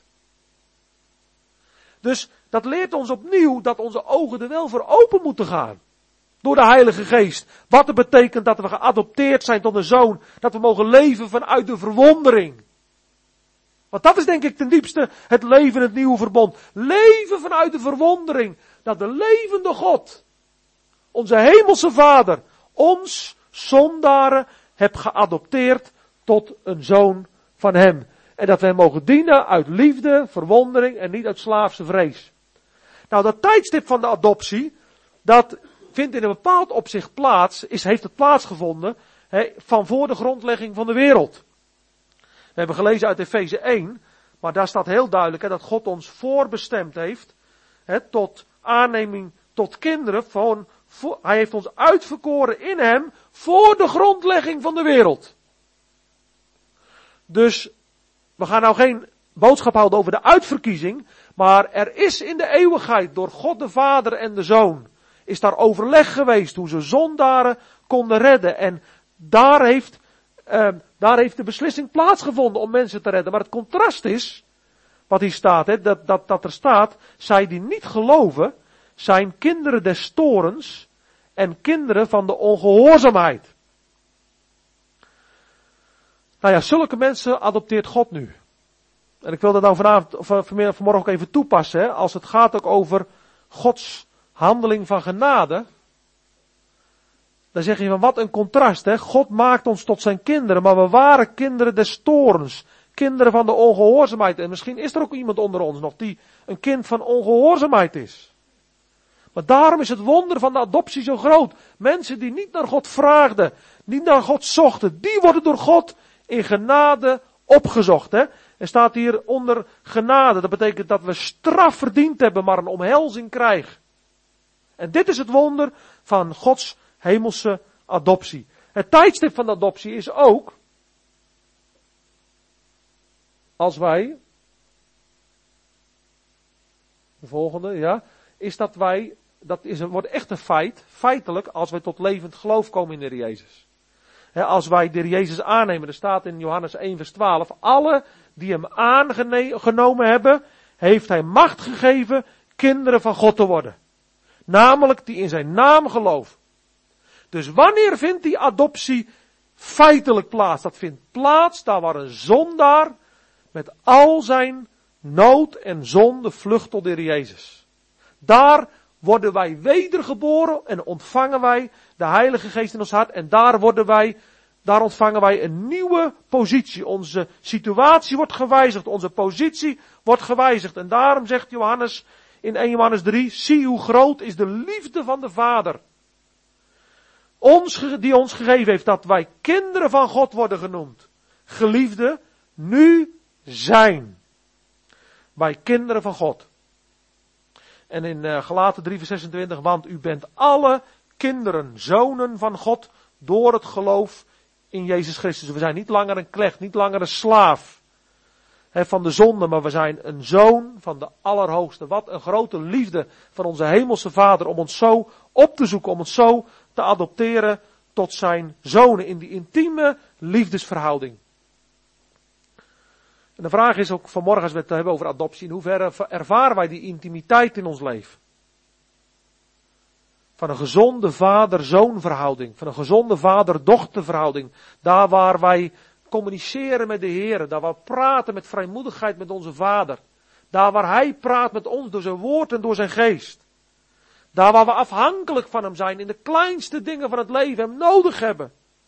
Dus dat leert ons opnieuw dat onze ogen er wel voor open moeten gaan. Door de Heilige Geest. Wat het betekent dat we geadopteerd zijn tot een zoon. Dat we mogen leven vanuit de verwondering. Want dat is denk ik ten diepste het leven in het nieuwe verbond. Leven vanuit de verwondering. Dat de levende God, onze hemelse Vader, ons zondaren heeft geadopteerd tot een zoon van hem. En dat we hem mogen dienen uit liefde, verwondering en niet uit slaafse vrees. Nou, dat tijdstip van de adoptie, dat vindt in een bepaald opzicht plaats, heeft het plaatsgevonden van voor de grondlegging van de wereld. We hebben gelezen uit Efeze 1, maar daar staat heel duidelijk dat God ons voorbestemd heeft tot aanneming tot kinderen. Hij heeft ons uitverkoren in hem voor de grondlegging van de wereld. Dus we gaan nou geen boodschap houden over de uitverkiezing, maar er is in de eeuwigheid door God de Vader en de Zoon, is daar overleg geweest hoe ze zondaren konden redden. En daar heeft de beslissing plaatsgevonden om mensen te redden. Maar het contrast is, wat hier staat, dat er staat, zij die niet geloven, zijn kinderen des torens en kinderen van de ongehoorzaamheid. Nou ja, zulke mensen adopteert God nu. En ik wil dat nou vanmorgen ook even toepassen, als het gaat ook over Gods handeling van genade. Dan zeg je van wat een contrast, hè. God maakt ons tot zijn kinderen, maar we waren kinderen des torens. Kinderen van de ongehoorzaamheid. En misschien is er ook iemand onder ons nog die een kind van ongehoorzaamheid is. Maar daarom is het wonder van de adoptie zo groot. Mensen die niet naar God vraagden, niet naar God zochten, die worden door God in genade opgezocht. Hè? Er staat hier onder genade. Dat betekent dat we straf verdiend hebben, maar een omhelzing krijgen. En dit is het wonder van Gods hemelse adoptie. Het tijdstip van de adoptie is ook, als wij, de volgende, ja, is dat wij, wordt echt een feit, feitelijk, als wij tot levend geloof komen in de Heer Jezus. Als wij de Heer Jezus aannemen, er staat in Johannes 1 vers 12, alle die hem aangenomen hebben, heeft hij macht gegeven kinderen van God te worden. Namelijk die in zijn naam geloven. Dus wanneer vindt die adoptie feitelijk plaats? Dat vindt plaats daar waar een zondaar met al zijn nood en zonde vlucht tot de Heer Jezus. Daar worden wij wedergeboren en ontvangen wij de Heilige Geest in ons hart. En daar ontvangen wij een nieuwe positie. Onze situatie wordt gewijzigd, onze positie wordt gewijzigd. En daarom zegt Johannes in 1 Johannes 3, zie hoe groot is de liefde van de Vader. Die ons gegeven heeft dat wij kinderen van God worden genoemd. Geliefde, nu zijn wij kinderen van God. En in Galaten 3 vers 26, want u bent alle kinderen, zonen van God, door het geloof in Jezus Christus. We zijn niet langer een knecht, niet langer een slaaf van de zonde, maar we zijn een zoon van de Allerhoogste. Wat een grote liefde van onze hemelse Vader om ons zo op te zoeken, om ons zo te adopteren tot zijn zonen in die intieme liefdesverhouding. En de vraag is ook vanmorgen, als we het hebben over adoptie, in hoeverre ervaren wij die intimiteit in ons leven? Van een gezonde vader-zoon verhouding, van een gezonde vader-dochter verhouding. Daar waar wij communiceren met de Heer, daar waar we praten met vrijmoedigheid met onze Vader. Daar waar Hij praat met ons door zijn woord en door zijn geest. Daar waar we afhankelijk van hem zijn in de kleinste dingen van het leven, hem nodig hebben.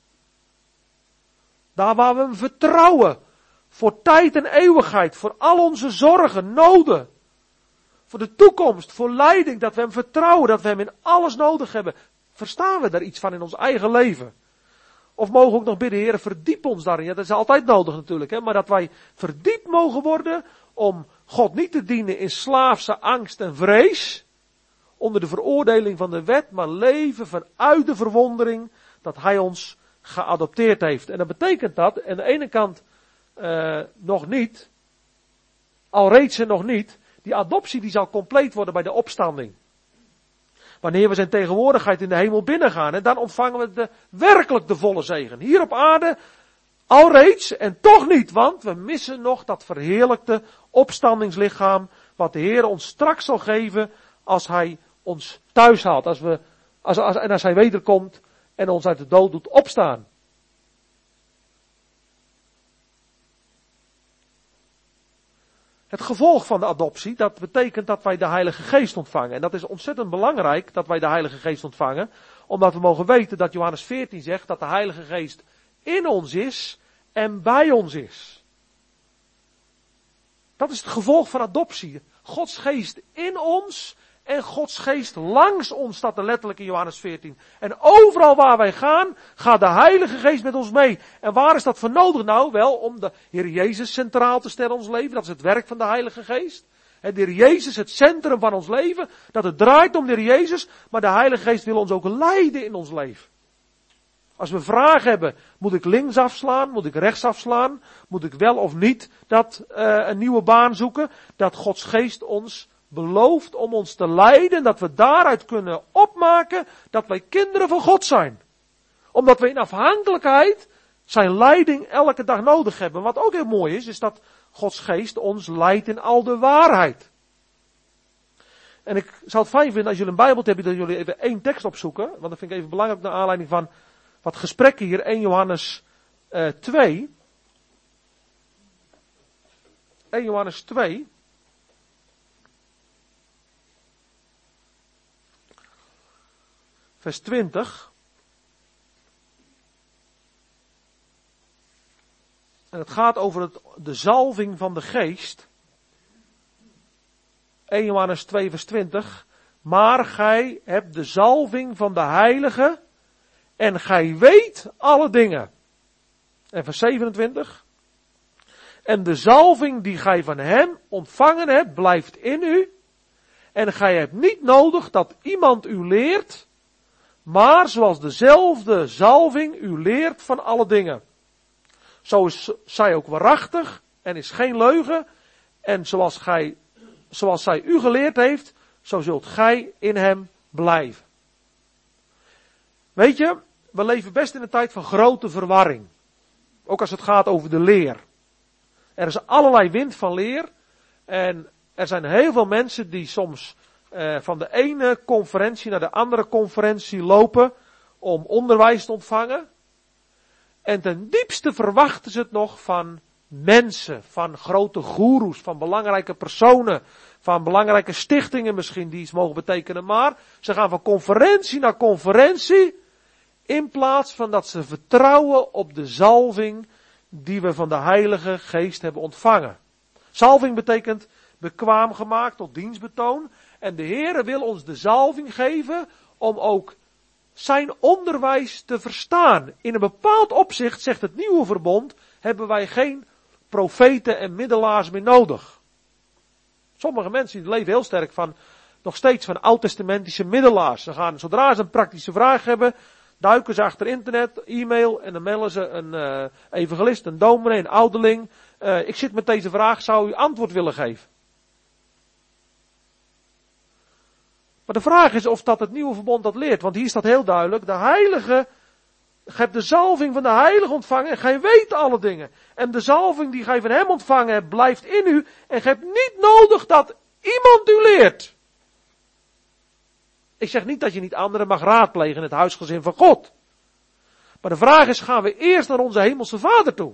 Daar waar we hem vertrouwen. Voor tijd en eeuwigheid, voor al onze zorgen, noden. Voor de toekomst, voor leiding, dat we hem vertrouwen, dat we hem in alles nodig hebben. verstaan we daar iets van in ons eigen leven? Of mogen we ook nog bidden, Heer, verdiep ons daarin. Ja, dat is altijd nodig natuurlijk, hè? Maar dat wij verdiept mogen worden om God niet te dienen in slaafse angst en vrees, onder de veroordeling van de wet, maar leven vanuit de verwondering dat Hij ons geadopteerd heeft. En dat betekent dat, aan de ene kant nog niet, alreeds en nog niet, die adoptie die zal compleet worden bij de opstanding. Wanneer we zijn tegenwoordigheid in de hemel binnengaan, en dan ontvangen we werkelijk de volle zegen. Hier op aarde alreeds en toch niet, want we missen nog dat verheerlijkte opstandingslichaam, wat de Heer ons straks zal geven als Hij ons thuis haalt. Als Hij wederkomt en ons uit de dood doet opstaan. Het gevolg van de adoptie, dat betekent dat wij de Heilige Geest ontvangen. En dat is ontzettend belangrijk dat wij de Heilige Geest ontvangen. Omdat we mogen weten dat Johannes 14 zegt dat de Heilige Geest in ons is en bij ons is. Dat is het gevolg van adoptie. Gods Geest in ons en Gods Geest langs ons, staat er letterlijk in Johannes 14. En overal waar wij gaan, gaat de Heilige Geest met ons mee. En waar is dat voor nodig? Nou, wel om de Heer Jezus centraal te stellen in ons leven. Dat is het werk van de Heilige Geest. De Heer Jezus, het centrum van ons leven. Dat het draait om de Heer Jezus. Maar de Heilige Geest wil ons ook leiden in ons leven. Als we vragen hebben, moet ik links afslaan? Moet ik rechts afslaan? Moet ik wel of niet een nieuwe baan zoeken? Dat Gods Geest ons belooft om ons te leiden, dat we daaruit kunnen opmaken dat wij kinderen van God zijn. Omdat we in afhankelijkheid zijn leiding elke dag nodig hebben. Wat ook heel mooi is dat Gods Geest ons leidt in al de waarheid. En ik zou het fijn vinden als jullie een Bijbel hebben, dat jullie even één tekst opzoeken. Want dat vind ik even belangrijk naar aanleiding van wat gesprekken hier. 1 Johannes 2. 1 Johannes 2. Vers 20. En het gaat over de zalving van de geest. 1 Johannes 2 vers 20. Maar gij hebt de zalving van de heilige en gij weet alle dingen. En vers 27. En de zalving die gij van hem ontvangen hebt, blijft in u. En gij hebt niet nodig dat iemand u leert, maar zoals dezelfde zalving u leert van alle dingen. Zo is zij ook waarachtig en is geen leugen. En zoals zij u geleerd heeft, zo zult gij in hem blijven. Weet je, we leven best in een tijd van grote verwarring. Ook als het gaat over de leer. Er is allerlei wind van leer. En er zijn heel veel mensen die soms van de ene conferentie naar de andere conferentie lopen om onderwijs te ontvangen. En ten diepste verwachten ze het nog van mensen, van grote goeroes, van belangrijke personen, van belangrijke stichtingen misschien die iets mogen betekenen. Maar ze gaan van conferentie naar conferentie in plaats van dat ze vertrouwen op de zalving die we van de Heilige Geest hebben ontvangen. Zalving betekent bekwaam gemaakt tot dienstbetoon. En de Heere wil ons de zalving geven om ook zijn onderwijs te verstaan. In een bepaald opzicht, zegt het nieuwe verbond, hebben wij geen profeten en middelaars meer nodig. Sommige mensen die leven heel sterk nog steeds van oud-testamentische middelaars. Ze gaan, zodra ze een praktische vraag hebben, duiken ze achter internet, e-mail en dan mailen ze een evangelist, een dominee, een ouderling. Ik zit met deze vraag, zou u antwoord willen geven? Maar de vraag is of dat het nieuwe verbond dat leert. Want hier staat heel duidelijk, de heilige, gij hebt de zalving van de heilige ontvangen en gij weet alle dingen. En de zalving die gij van hem ontvangen hebt, blijft in u. En gij hebt niet nodig dat iemand u leert. Ik zeg niet dat je niet anderen mag raadplegen in het huisgezin van God. Maar de vraag is, gaan we eerst naar onze hemelse Vader toe?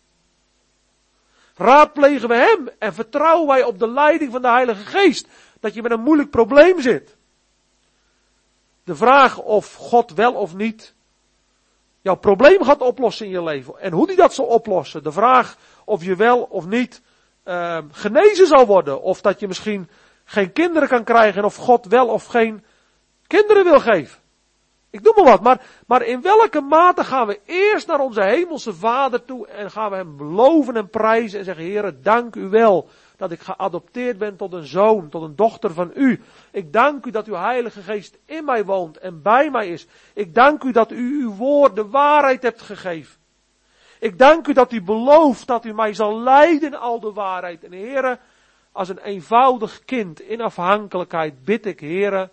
Raadplegen we hem en vertrouwen wij op de leiding van de Heilige Geest? Dat je met een moeilijk probleem zit. De vraag of God wel of niet jouw probleem gaat oplossen in je leven. En hoe die dat zal oplossen. De vraag of je wel of niet genezen zal worden. Of dat je misschien geen kinderen kan krijgen. En of God wel of geen kinderen wil geven. Ik noem maar wat, maar in welke mate gaan we eerst naar onze hemelse Vader toe en gaan we hem beloven en prijzen en zeggen, Heere, dank u wel dat ik geadopteerd ben tot een zoon, tot een dochter van u. Ik dank u dat uw Heilige Geest in mij woont en bij mij is. Ik dank u dat u uw woord de waarheid hebt gegeven. Ik dank u dat u belooft dat u mij zal leiden in al de waarheid. En Heere, als een eenvoudig kind in afhankelijkheid bid ik, Heere,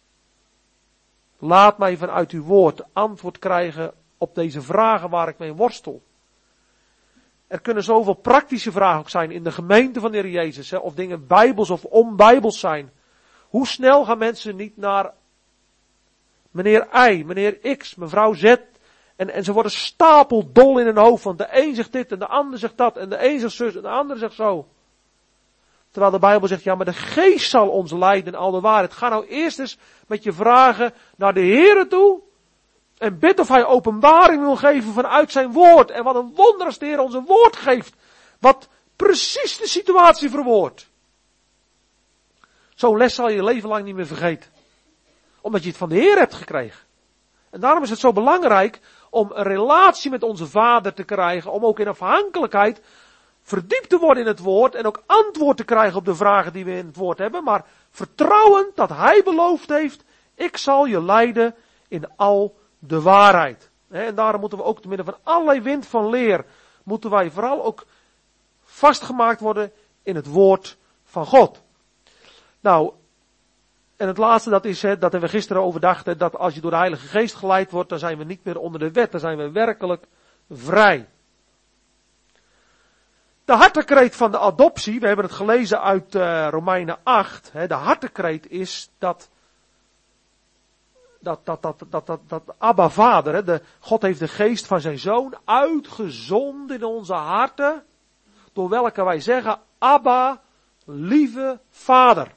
laat mij vanuit uw woord antwoord krijgen op deze vragen waar ik mee worstel. Er kunnen zoveel praktische vragen ook zijn in de gemeente van de Heer Jezus, of dingen bijbels of onbijbels zijn. Hoe snel gaan mensen niet naar meneer Y, meneer X, mevrouw Z, en ze worden stapeldol in hun hoofd, want de een zegt dit en de ander zegt dat, en de een zegt zus en de ander zegt zo. Terwijl de Bijbel zegt, ja, maar de Geest zal ons leiden in al de waarheid. Ga nou eerst eens met je vragen naar de Heere toe. En bid of hij openbaring wil geven vanuit zijn woord. En wat een wonder als de Heer ons een woord geeft. Wat precies de situatie verwoordt. Zo'n les zal je leven lang niet meer vergeten. Omdat je het van de Heer hebt gekregen. En daarom is het zo belangrijk om een relatie met onze Vader te krijgen. Om ook in afhankelijkheid verdiept te worden in het woord. En ook antwoord te krijgen op de vragen die we in het woord hebben. Maar vertrouwend dat hij beloofd heeft. Ik zal je leiden in al de waarheid. En daarom moeten we ook te midden van allerlei wind van leer, moeten wij vooral ook vastgemaakt worden in het woord van God. Nou, en het laatste dat is, dat hebben we gisteren overdacht, dat als je door de Heilige Geest geleid wordt, dan zijn we niet meer onder de wet, dan zijn we werkelijk vrij. De hartekreet van de adoptie, we hebben het gelezen uit Romeinen 8, de hartekreet is dat Abba Vader, God heeft de geest van zijn zoon uitgezonden in onze harten, door welke wij zeggen, Abba, lieve Vader.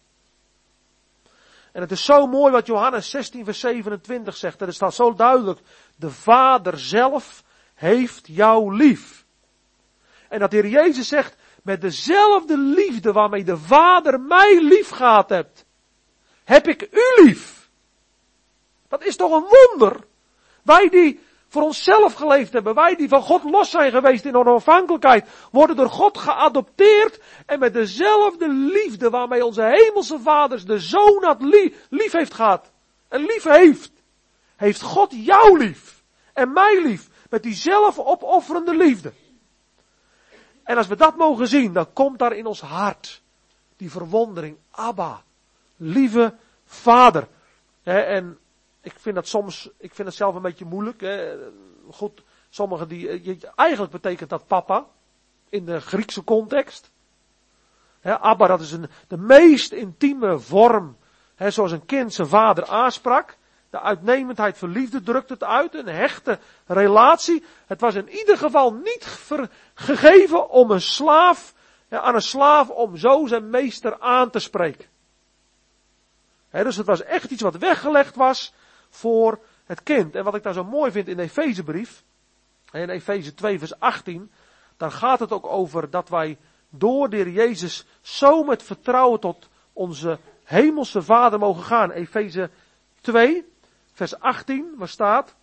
En het is zo mooi wat Johannes 16 vers 27 zegt, er staat zo duidelijk, de Vader zelf heeft jou lief. En dat de Heer Jezus zegt, met dezelfde liefde waarmee de Vader mij lief gehad hebt, heb ik u lief. Dat is toch een wonder. Wij die voor onszelf geleefd hebben, wij die van God los zijn geweest in onafhankelijkheid, worden door God geadopteerd en met dezelfde liefde waarmee onze hemelse vaders de zoon had lief heeft gehad. En lief heeft God jou lief. En mij lief. Met die zelfopofferende liefde. En als we dat mogen zien, dan komt daar in ons hart die verwondering. Abba, lieve Vader. En ik vind het zelf een beetje moeilijk. Goed, sommigen eigenlijk betekent dat papa. In de Griekse context. Abba, dat is de meest intieme vorm. Zoals een kind zijn vader aansprak. De uitnemendheid van liefde drukt het uit. Een hechte relatie. Het was in ieder geval niet gegeven om aan een slaaf om zo zijn meester aan te spreken. Dus het was echt iets wat weggelegd was voor het kind. En wat ik daar zo mooi vind in de Efezebrief, in Efeze 2 vers 18, daar gaat het ook over dat wij door de Heer Jezus zo met vertrouwen tot onze hemelse Vader mogen gaan. Efeze 2 vers 18, waar staat,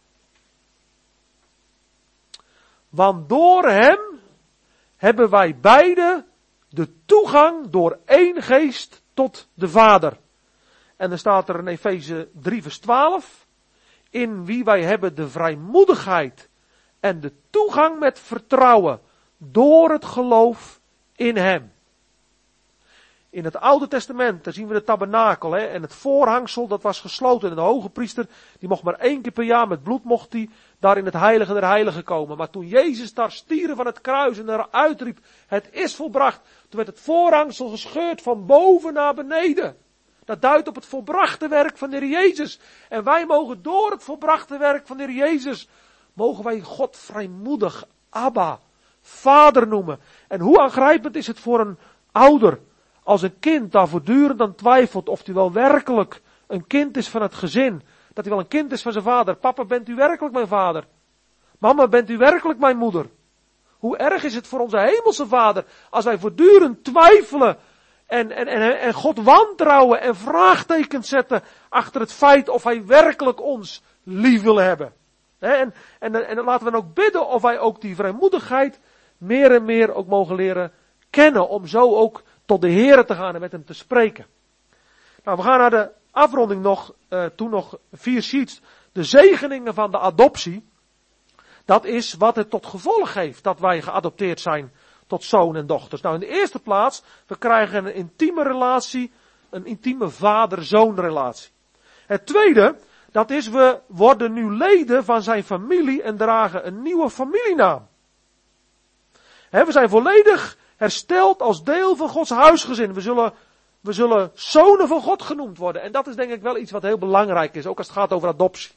want door hem hebben wij beide de toegang door één geest tot de Vader. En dan staat er in Efeze 3 vers 12, in wie wij hebben de vrijmoedigheid en de toegang met vertrouwen door het geloof in hem. In het Oude Testament, daar zien we de tabernakel, en het voorhangsel, dat was gesloten. En de hoge priester, die mocht maar 1 keer per jaar met bloed mocht hij daar in het heilige der heiligen komen. Maar toen Jezus daar stieren van het kruis en eruit riep, het is volbracht, toen werd het voorhangsel gescheurd van boven naar beneden. Dat duidt op het volbrachte werk van de Heer Jezus. En wij mogen door het volbrachte werk van de Heer Jezus, mogen wij God vrijmoedig Abba, Vader noemen. En hoe aangrijpend is het voor een ouder, als een kind daar voortdurend aan twijfelt of hij wel werkelijk een kind is van het gezin. Dat hij wel een kind is van zijn vader. Papa, bent u werkelijk mijn vader? Mama, bent u werkelijk mijn moeder? Hoe erg is het voor onze hemelse Vader als wij voortdurend twijfelen En God wantrouwen en vraagtekens zetten achter het feit of hij werkelijk ons lief wil hebben. En laten we dan ook bidden of wij ook die vrijmoedigheid meer en meer ook mogen leren kennen. Om zo ook tot de Heere te gaan en met hem te spreken. Nou, we gaan naar de afronding nog, toen nog 4 sheets. De zegeningen van de adoptie. Dat is wat het tot gevolg heeft dat wij geadopteerd zijn tot zoon en dochters. Nou, in de eerste plaats, we krijgen een intieme relatie, een intieme vader-zoon relatie. Het tweede, dat is we worden nu leden van zijn familie en dragen een nieuwe familienaam. We zijn volledig hersteld als deel van Gods huisgezin. We zullen zonen van God genoemd worden. En dat is denk ik wel iets wat heel belangrijk is, ook als het gaat over adoptie.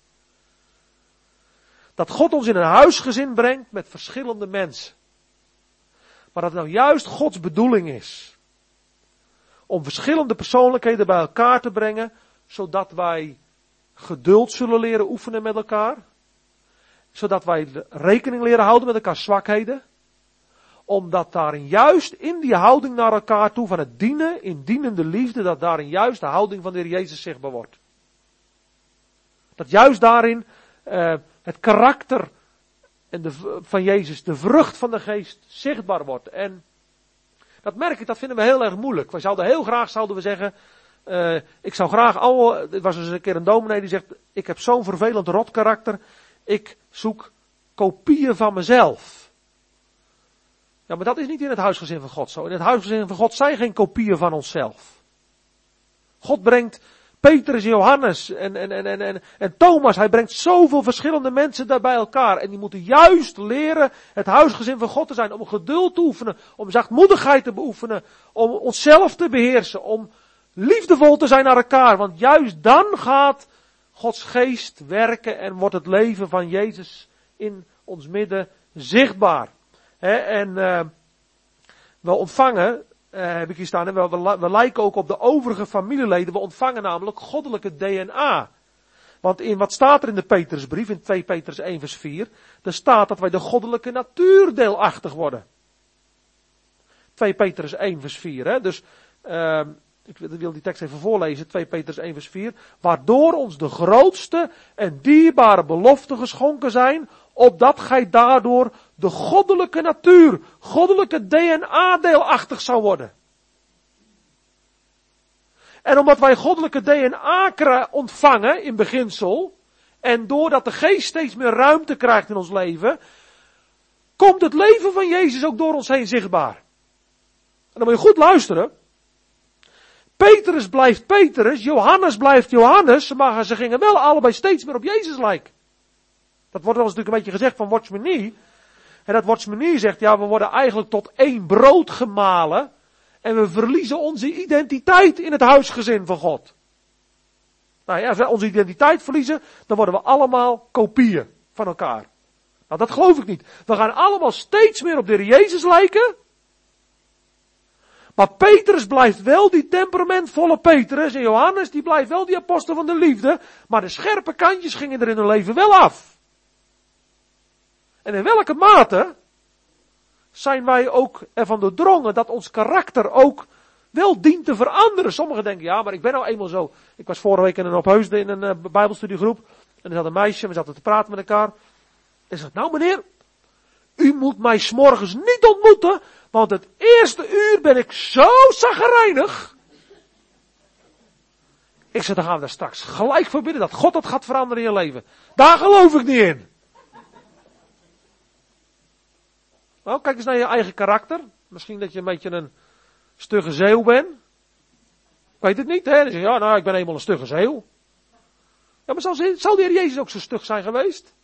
Dat God ons in een huisgezin brengt met verschillende mensen. Maar dat nou juist Gods bedoeling is. Om verschillende persoonlijkheden bij elkaar te brengen, zodat wij geduld zullen leren oefenen met elkaar. Zodat wij rekening leren houden met elkaars zwakheden. Omdat daarin juist in die houding naar elkaar toe van het dienen, in dienende liefde, dat daarin juist de houding van de Heer Jezus zichtbaar wordt. Dat juist daarin het karakter van Jezus, de vrucht van de geest, zichtbaar wordt. En dat merk ik, dat vinden we heel erg moeilijk. We zouden heel graag, zeggen, ik zou graag er was eens een keer een dominee die zegt, ik heb zo'n vervelend rot karakter, ik zoek kopieën van mezelf. Ja, maar dat is niet in het huisgezin van God zo. In het huisgezin van God zijn geen kopieën van onszelf. God brengt Petrus, Johannes en Thomas, hij brengt zoveel verschillende mensen daar bij elkaar. En die moeten juist leren het huisgezin van God te zijn, om geduld te oefenen, om zachtmoedigheid te beoefenen, om onszelf te beheersen, om liefdevol te zijn naar elkaar. Want juist dan gaat Gods geest werken en wordt het leven van Jezus in ons midden zichtbaar. We ontvangen, heb ik hier staan, we lijken ook op de overige familieleden, we ontvangen namelijk goddelijke DNA. Want wat staat er in de Petrusbrief, in 2 Petrus 1 vers 4, er staat dat wij de goddelijke natuur deelachtig worden. 2 Petrus 1 vers 4, dus ik wil die tekst even voorlezen, 2 Petrus 1 vers 4, waardoor ons de grootste en dierbare beloften geschonken zijn, opdat gij daardoor de goddelijke natuur, goddelijke DNA deelachtig zou worden. En omdat wij goddelijke DNA ontvangen in beginsel, en doordat de geest steeds meer ruimte krijgt in ons leven, komt het leven van Jezus ook door ons heen zichtbaar. En dan moet je goed luisteren. Petrus blijft Petrus, Johannes blijft Johannes, maar ze gingen wel allebei steeds meer op Jezus lijken. Dat wordt wel eens natuurlijk een beetje gezegd van Watchman Nee. En dat Watchman Nee zegt, ja, we worden eigenlijk tot één brood gemalen. En we verliezen onze identiteit in het huisgezin van God. Nou ja, als we onze identiteit verliezen, dan worden we allemaal kopieën van elkaar. Nou, dat geloof ik niet. We gaan allemaal steeds meer op de Heer Jezus lijken. Maar Petrus blijft wel die temperamentvolle Petrus. En Johannes, die blijft wel die apostel van de liefde. Maar de scherpe kantjes gingen er in hun leven wel af. En in welke mate zijn wij ook ervan doordrongen dat ons karakter ook wel dient te veranderen. Sommigen denken, ja, maar ik ben nou eenmaal zo. Ik was vorige week in een Opheusden in een bijbelstudiegroep. En er zat een meisje, we zaten te praten met elkaar. En ze zegt, nou meneer, u moet mij 's morgens niet ontmoeten, want het eerste uur ben ik zo chagrijnig. Ik zeg, dan gaan we daar straks gelijk voor bidden dat God dat gaat veranderen in je leven. Daar geloof ik niet in. Nou, kijk eens naar je eigen karakter. Misschien dat je een beetje een stugge zeeuw bent. Ik weet het niet, hè. Dan zeg je, ja, nou, ik ben eenmaal een stugge zeeuw. Ja, maar zou de Heer Jezus ook zo stug zijn geweest?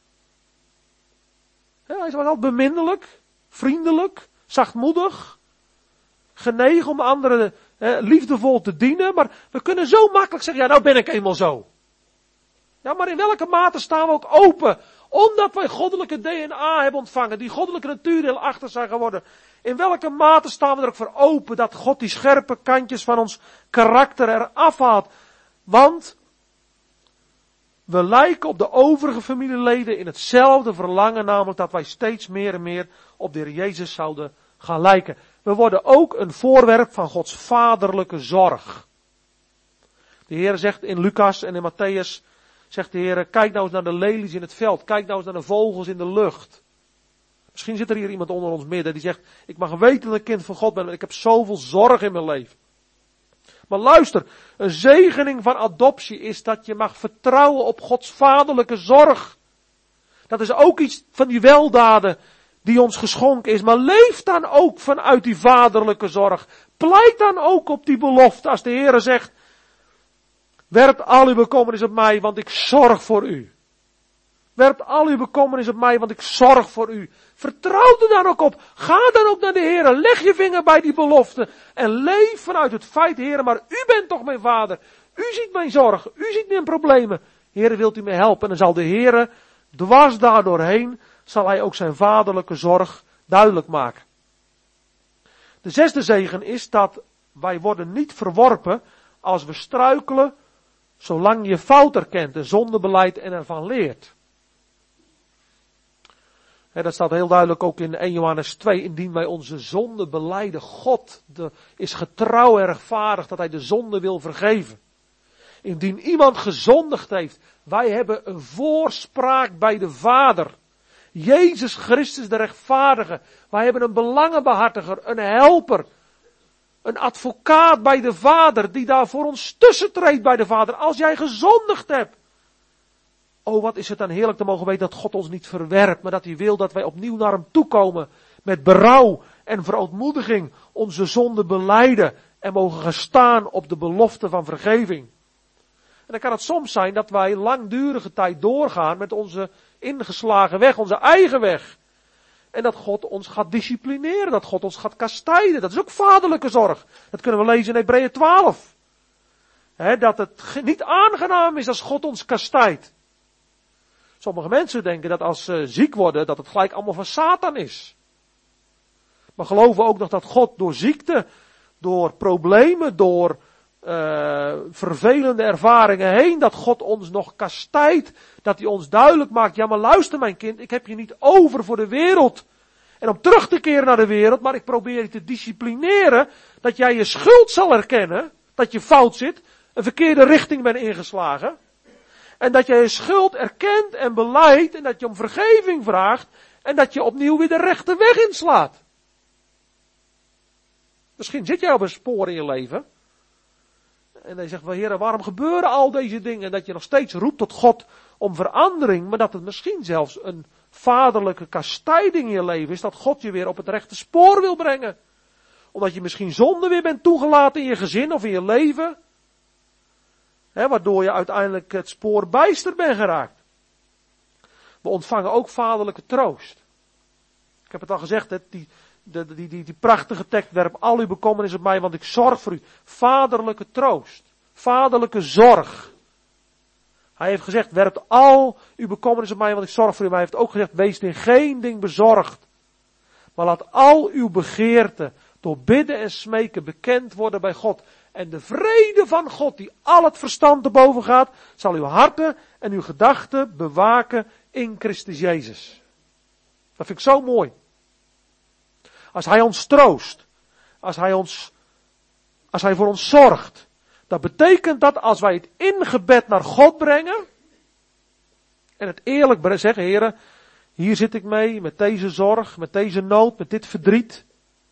Ja, hij was altijd beminnelijk, vriendelijk, zachtmoedig, genegen om anderen liefdevol te dienen. Maar we kunnen zo makkelijk zeggen, ja, nou ben ik eenmaal zo. Ja, maar in welke mate staan we ook open? Omdat wij goddelijke DNA hebben ontvangen, die goddelijke natuur heel achter zijn geworden. In welke mate staan we er ook voor open dat God die scherpe kantjes van ons karakter eraf haalt? Want we lijken op de overige familieleden in hetzelfde verlangen, namelijk dat wij steeds meer en meer op de Heer Jezus zouden gaan lijken. we worden ook een voorwerp van Gods vaderlijke zorg. De Heer zegt in Lucas en in Matthäus, zegt de Heer, kijk nou eens naar de lelies in het veld, kijk nou eens naar de vogels in de lucht. Misschien zit er hier iemand onder ons midden die zegt, ik mag weten dat ik een kind van God ben, maar ik heb zoveel zorg in mijn leven. Maar luister, een zegening van adoptie is dat je mag vertrouwen op Gods vaderlijke zorg. Dat is ook iets van die weldaden die ons geschonken is. Maar leef dan ook vanuit die vaderlijke zorg. Pleit dan ook op die belofte als de Heer zegt, werpt al uw bekommernis op mij, want ik zorg voor u. Werpt al uw bekommernis op mij, want ik zorg voor u. Vertrouw er dan ook op. Ga dan ook naar de Heer. Leg je vinger bij die belofte. En leef vanuit het feit, Heer, maar u bent toch mijn vader. U ziet mijn zorg. U ziet mijn problemen. Heer, wilt u mij helpen? En dan zal de Heer, dwars daardoorheen, zal hij ook zijn vaderlijke zorg duidelijk maken. De zesde zegen is dat wij worden niet verworpen als we struikelen, zolang je fout erkent, en zondebeleid en ervan leert. Dat staat heel duidelijk ook in 1 Johannes 2. Indien wij onze zonde belijden, God is getrouw en rechtvaardig dat hij de zonde wil vergeven. Indien iemand gezondigd heeft, wij hebben een voorspraak bij de Vader. Jezus Christus de rechtvaardige. Wij hebben een belangenbehartiger, een helper. Een advocaat bij de Vader die daar voor ons tussentreedt bij de Vader. Als jij gezondigd hebt. Oh, wat is het dan heerlijk te mogen weten dat God ons niet verwerpt, maar dat hij wil dat wij opnieuw naar hem toekomen. Met berouw en verootmoediging onze zonde belijden en mogen gaan staan op de belofte van vergeving. En dan kan het soms zijn dat wij langdurige tijd doorgaan met onze ingeslagen weg, onze eigen weg. En dat God ons gaat disciplineren, dat God ons gaat kastijden. Dat is ook vaderlijke zorg. Dat kunnen we lezen in Hebreeën 12. Dat het niet aangenaam is als God ons kastijdt. Sommige mensen denken dat als ze ziek worden, dat het gelijk allemaal van Satan is. Maar geloven ook nog dat God door ziekte, door problemen, door vervelende ervaringen heen, dat God ons nog kastijdt, dat hij ons duidelijk maakt, ja maar luister mijn kind, ik heb je niet over voor de wereld. En om terug te keren naar de wereld, maar ik probeer je te disciplineren, dat jij je schuld zal erkennen, dat je fout zit, een verkeerde richting bent ingeslagen. En dat jij je schuld erkent en belijdt en dat je om vergeving vraagt en dat je opnieuw weer de rechte weg inslaat. Misschien zit jij op een spoor in je leven. En dan zegt, Heer, waarom gebeuren al deze dingen? En dat je nog steeds roept tot God om verandering, maar dat het misschien zelfs een vaderlijke kastijding in je leven is, dat God je weer op het rechte spoor wil brengen. Omdat je misschien zonde weer bent toegelaten in je gezin of in je leven. Waardoor je uiteindelijk het spoor bijster bent geraakt. We ontvangen ook vaderlijke troost. Ik heb het al gezegd, die prachtige tekst, werp al uw bekommernis op mij, want ik zorg voor u. Vaderlijke troost. Vaderlijke zorg. Hij heeft gezegd, werp al uw bekommernis op mij, want ik zorg voor u. Maar hij heeft ook gezegd, wees in geen ding bezorgd. Maar laat al uw begeerten door bidden en smeken bekend worden bij God. En de vrede van God, die al het verstand te boven gaat, zal uw harten en uw gedachten bewaken in Christus Jezus. Dat vind ik zo mooi. Als hij ons troost, als hij voor ons zorgt, dat betekent dat als wij het in gebed naar God brengen, en het eerlijk zeggen, Heere, hier zit ik mee, met deze zorg, met deze nood, met dit verdriet.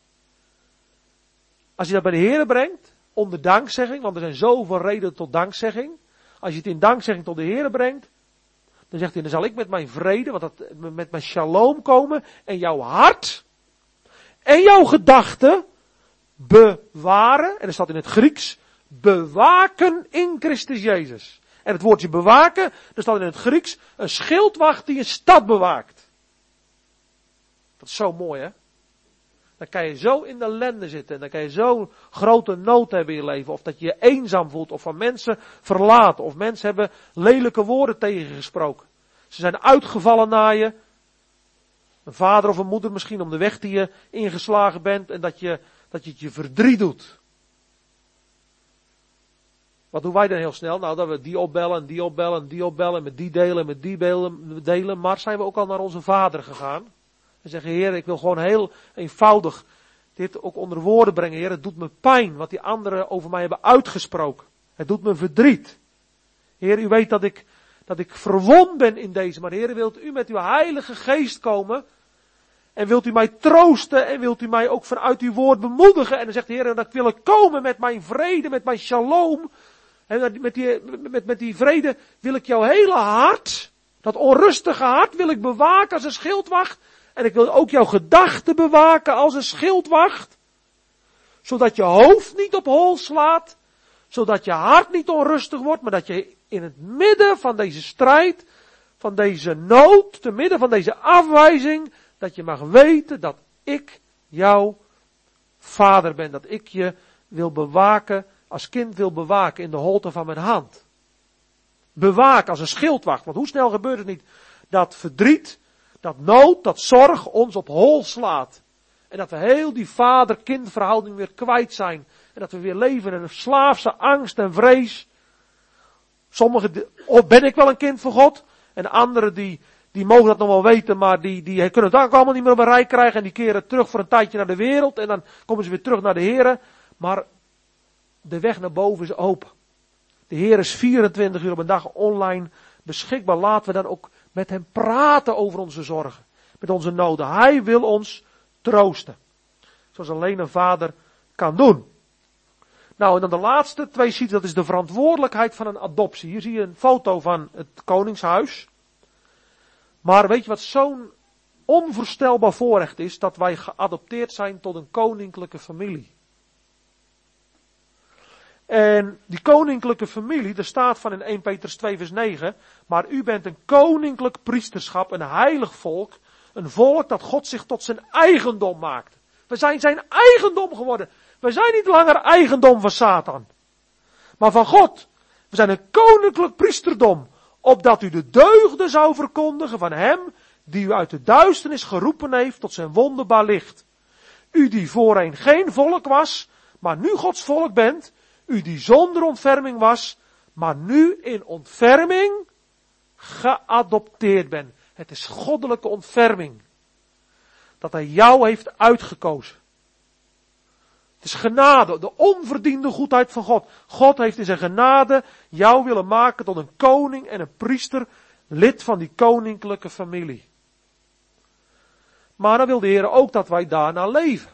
Als je dat bij de Heere brengt, onder dankzegging, want er zijn zoveel redenen tot dankzegging. Als je het in dankzegging tot de Heere brengt, dan zegt hij, dan zal ik met mijn vrede, met mijn shalom komen en jouw hart en jouw gedachten bewaren. En er staat in het Grieks, bewaken in Christus Jezus. En het woordje bewaken, er staat in het Grieks, een schildwacht die een stad bewaakt. Dat is zo mooi, hè? Dan kan je zo in de ellende zitten. En dan kan je zo grote nood hebben in je leven. Of dat je je eenzaam voelt. Of van mensen verlaten. Of mensen hebben lelijke woorden tegen je gesproken. Ze zijn uitgevallen naar je. Een vader of een moeder misschien om de weg die je ingeslagen bent. En dat je het je verdriet doet. Wat doen wij dan heel snel? Nou, dat we die opbellen en die opbellen en die opbellen. Met die delen en met die delen. Maar zijn we ook al naar onze vader gegaan? En zeggen, Heer, ik wil gewoon heel eenvoudig dit ook onder woorden brengen. Heer, het doet me pijn wat die anderen over mij hebben uitgesproken. Het doet me verdriet. Heer, u weet dat ik verwond ben in deze. Maar Heer, wilt u met uw heilige geest komen. En wilt u mij troosten. En wilt u mij ook vanuit uw woord bemoedigen. En dan zegt de Heer, dat wil ik komen met mijn vrede, met mijn shalom. En met die vrede wil ik jouw hele hart, dat onrustige hart, wil ik bewaken als een schildwacht. En ik wil ook jouw gedachten bewaken als een schildwacht. Zodat je hoofd niet op hol slaat. Zodat je hart niet onrustig wordt. Maar dat je in het midden van deze strijd, van deze nood, te midden van deze afwijzing, dat je mag weten dat ik jouw vader ben. Dat ik je wil bewaken, als kind wil bewaken in de holte van mijn hand. Bewaken als een schildwacht. Want hoe snel gebeurt het niet dat verdriet, dat nood, dat zorg ons op hol slaat. En dat we heel die vader-kind verhouding weer kwijt zijn. En dat we weer leven in een slaafse angst en vrees. Sommigen, ben ik wel een kind van God? En anderen die mogen dat nog wel weten, maar die kunnen het ook allemaal niet meer op een rij krijgen. En die keren terug voor een tijdje naar de wereld. En dan komen ze weer terug naar de Heer. Maar de weg naar boven is open. De Heer is 24 uur op een dag online beschikbaar. Laten we dan ook met hem praten over onze zorgen. Met onze noden. Hij wil ons troosten. Zoals alleen een vader kan doen. Nou, en dan de laatste twee sheets, dat is de verantwoordelijkheid van een adoptie. Hier zie je een foto van het Koningshuis. Maar weet je wat zo'n onvoorstelbaar voorrecht is? Dat wij geadopteerd zijn tot een koninklijke familie. En die koninklijke familie, er staat van in 1 Petrus 2 vers 9, maar u bent een koninklijk priesterschap, een heilig volk, een volk dat God zich tot zijn eigendom maakt. We zijn zijn eigendom geworden. We zijn niet langer eigendom van Satan, maar van God. We zijn een koninklijk priesterdom, opdat u de deugden zou verkondigen van hem, die u uit de duisternis geroepen heeft tot zijn wonderbaar licht. U die voorheen geen volk was, maar nu Gods volk bent. U die zonder ontferming was, maar nu in ontferming geadopteerd bent. Het is goddelijke ontferming. Dat hij jou heeft uitgekozen. Het is genade, de onverdiende goedheid van God. God heeft in zijn genade jou willen maken tot een koning en een priester, lid van die koninklijke familie. Maar dan wil de Heer ook dat wij daarna leven.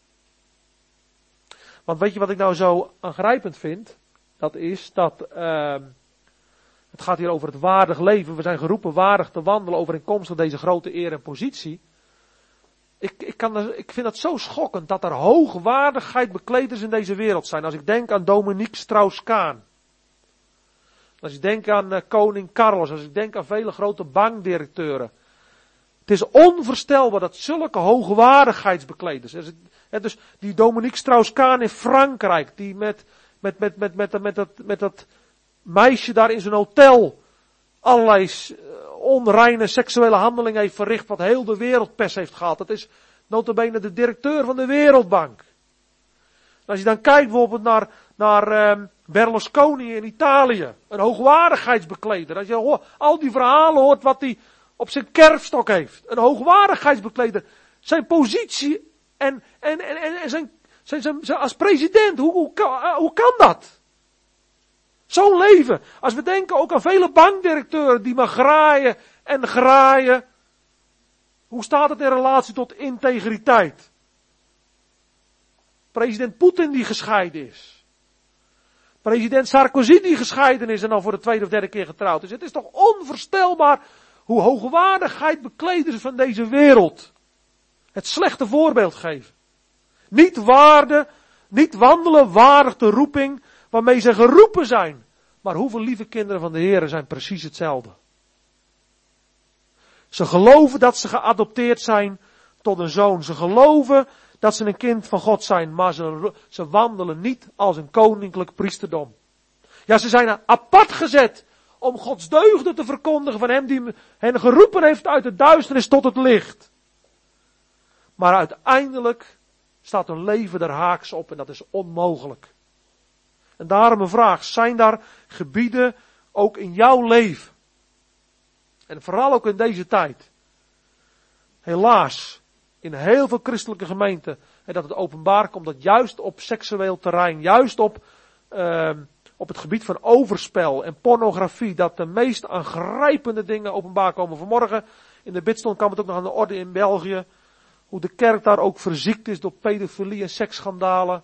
Want weet je wat ik nou zo aangrijpend vind? Dat is dat, het gaat hier over het waardig leven. We zijn geroepen waardig te wandelen overeenkomstig deze grote eer en positie. Ik vind dat zo schokkend dat er hoogwaardigheid bekleders in deze wereld zijn. Als ik denk aan Dominique Strauss-Kaan. Als ik denk aan koning Carlos. Als ik denk aan vele grote bankdirecteuren. Het is onvoorstelbaar dat zulke hoogwaardigheidsbekleders. Dus die Dominique Strauss-Kaan in Frankrijk. Die met dat meisje daar in zijn hotel allerlei onreine seksuele handelingen heeft verricht. Wat heel de wereldpers heeft gehad. Dat is nota bene de directeur van de Wereldbank. Als je dan kijkt bijvoorbeeld naar Berlusconi in Italië. Een hoogwaardigheidsbekleder. Als je al die verhalen hoort wat hij op zijn kerfstok heeft. Een hoogwaardigheidsbekleder. Zijn positie en zijn als president. Hoe kan dat? Zo'n leven. Als we denken ook aan vele bankdirecteuren die maar graaien en graaien. Hoe staat het in relatie tot integriteit? President Poetin die gescheiden is. President Sarkozy die gescheiden is en dan voor de tweede of derde keer getrouwd is. Het is toch onvoorstelbaar hoe hoogwaardigheid bekleders van deze wereld het slechte voorbeeld geven. Niet wandelen waardig de roeping waarmee ze geroepen zijn. Maar hoeveel lieve kinderen van de Heer zijn precies hetzelfde. Ze geloven dat ze geadopteerd zijn tot een zoon. Ze geloven dat ze een kind van God zijn, maar ze wandelen niet als een koninklijk priesterdom. Ja, ze zijn apart gezet om Gods deugden te verkondigen van hem die hen geroepen heeft uit de duisternis tot het licht. Maar uiteindelijk staat hun leven er haaks op en dat is onmogelijk. En daarom een vraag, zijn daar gebieden ook in jouw leven? En vooral ook in deze tijd. Helaas, in heel veel christelijke gemeenten En dat het openbaar komt dat juist op seksueel terrein, juist op het gebied van overspel en pornografie, dat de meest aangrijpende dingen openbaar komen. Vanmorgen in de bidstond kwam het ook nog aan de orde in België. Hoe de kerk daar ook verziekt is door pedofilie en seksschandalen.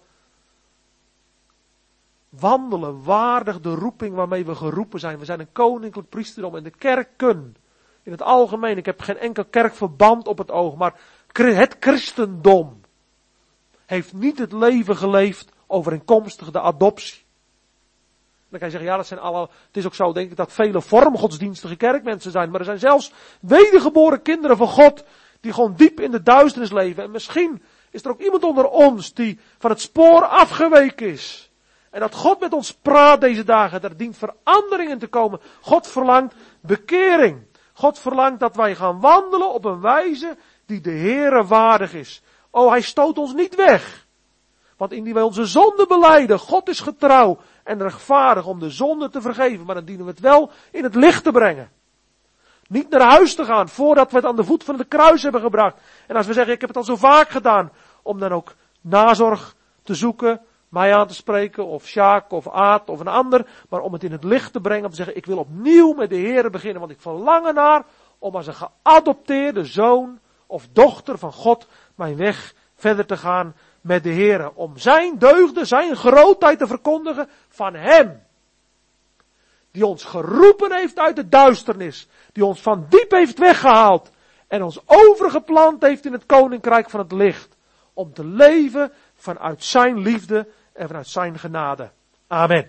Wandelen waardig de roeping waarmee we geroepen zijn. We zijn een koninklijk priesterdom en de kerken in het algemeen. Ik heb geen enkel kerkverband op het oog, maar het christendom heeft niet het leven geleefd overeenkomstig de adoptie. Dan kan je zeggen, ja, het is ook zo, denk ik, dat vele vormgodsdienstige kerkmensen zijn. Maar er zijn zelfs wedergeboren kinderen van God, die gewoon diep in de duisternis leven. En misschien is er ook iemand onder ons die van het spoor afgeweken is. En dat God met ons praat deze dagen, er dient verandering in te komen. God verlangt bekering. God verlangt dat wij gaan wandelen op een wijze die de Heere waardig is. Oh, hij stoot ons niet weg. Want indien wij onze zonde belijden, God is getrouw en rechtvaardig om de zonde te vergeven. Maar dan dienen we het wel in het licht te brengen. Niet naar huis te gaan voordat we het aan de voet van het kruis hebben gebracht. En als we zeggen, ik heb het al zo vaak gedaan, om dan ook nazorg te zoeken, mij aan te spreken, of Sjaak, of Aad, of een ander, maar om het in het licht te brengen, om te zeggen, ik wil opnieuw met de Heere beginnen, want ik verlang ernaar om als een geadopteerde zoon of dochter van God mijn weg verder te gaan met de Heere. Om zijn deugden, zijn grootheid te verkondigen van Hem. Die ons geroepen heeft uit de duisternis. Die ons van diep heeft weggehaald. En ons overgeplant heeft in het koninkrijk van het licht. Om te leven vanuit zijn liefde en vanuit zijn genade. Amen.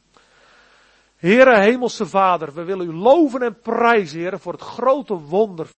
Heere, hemelse Vader, we willen u loven en prijzen, Heere, voor het grote wonder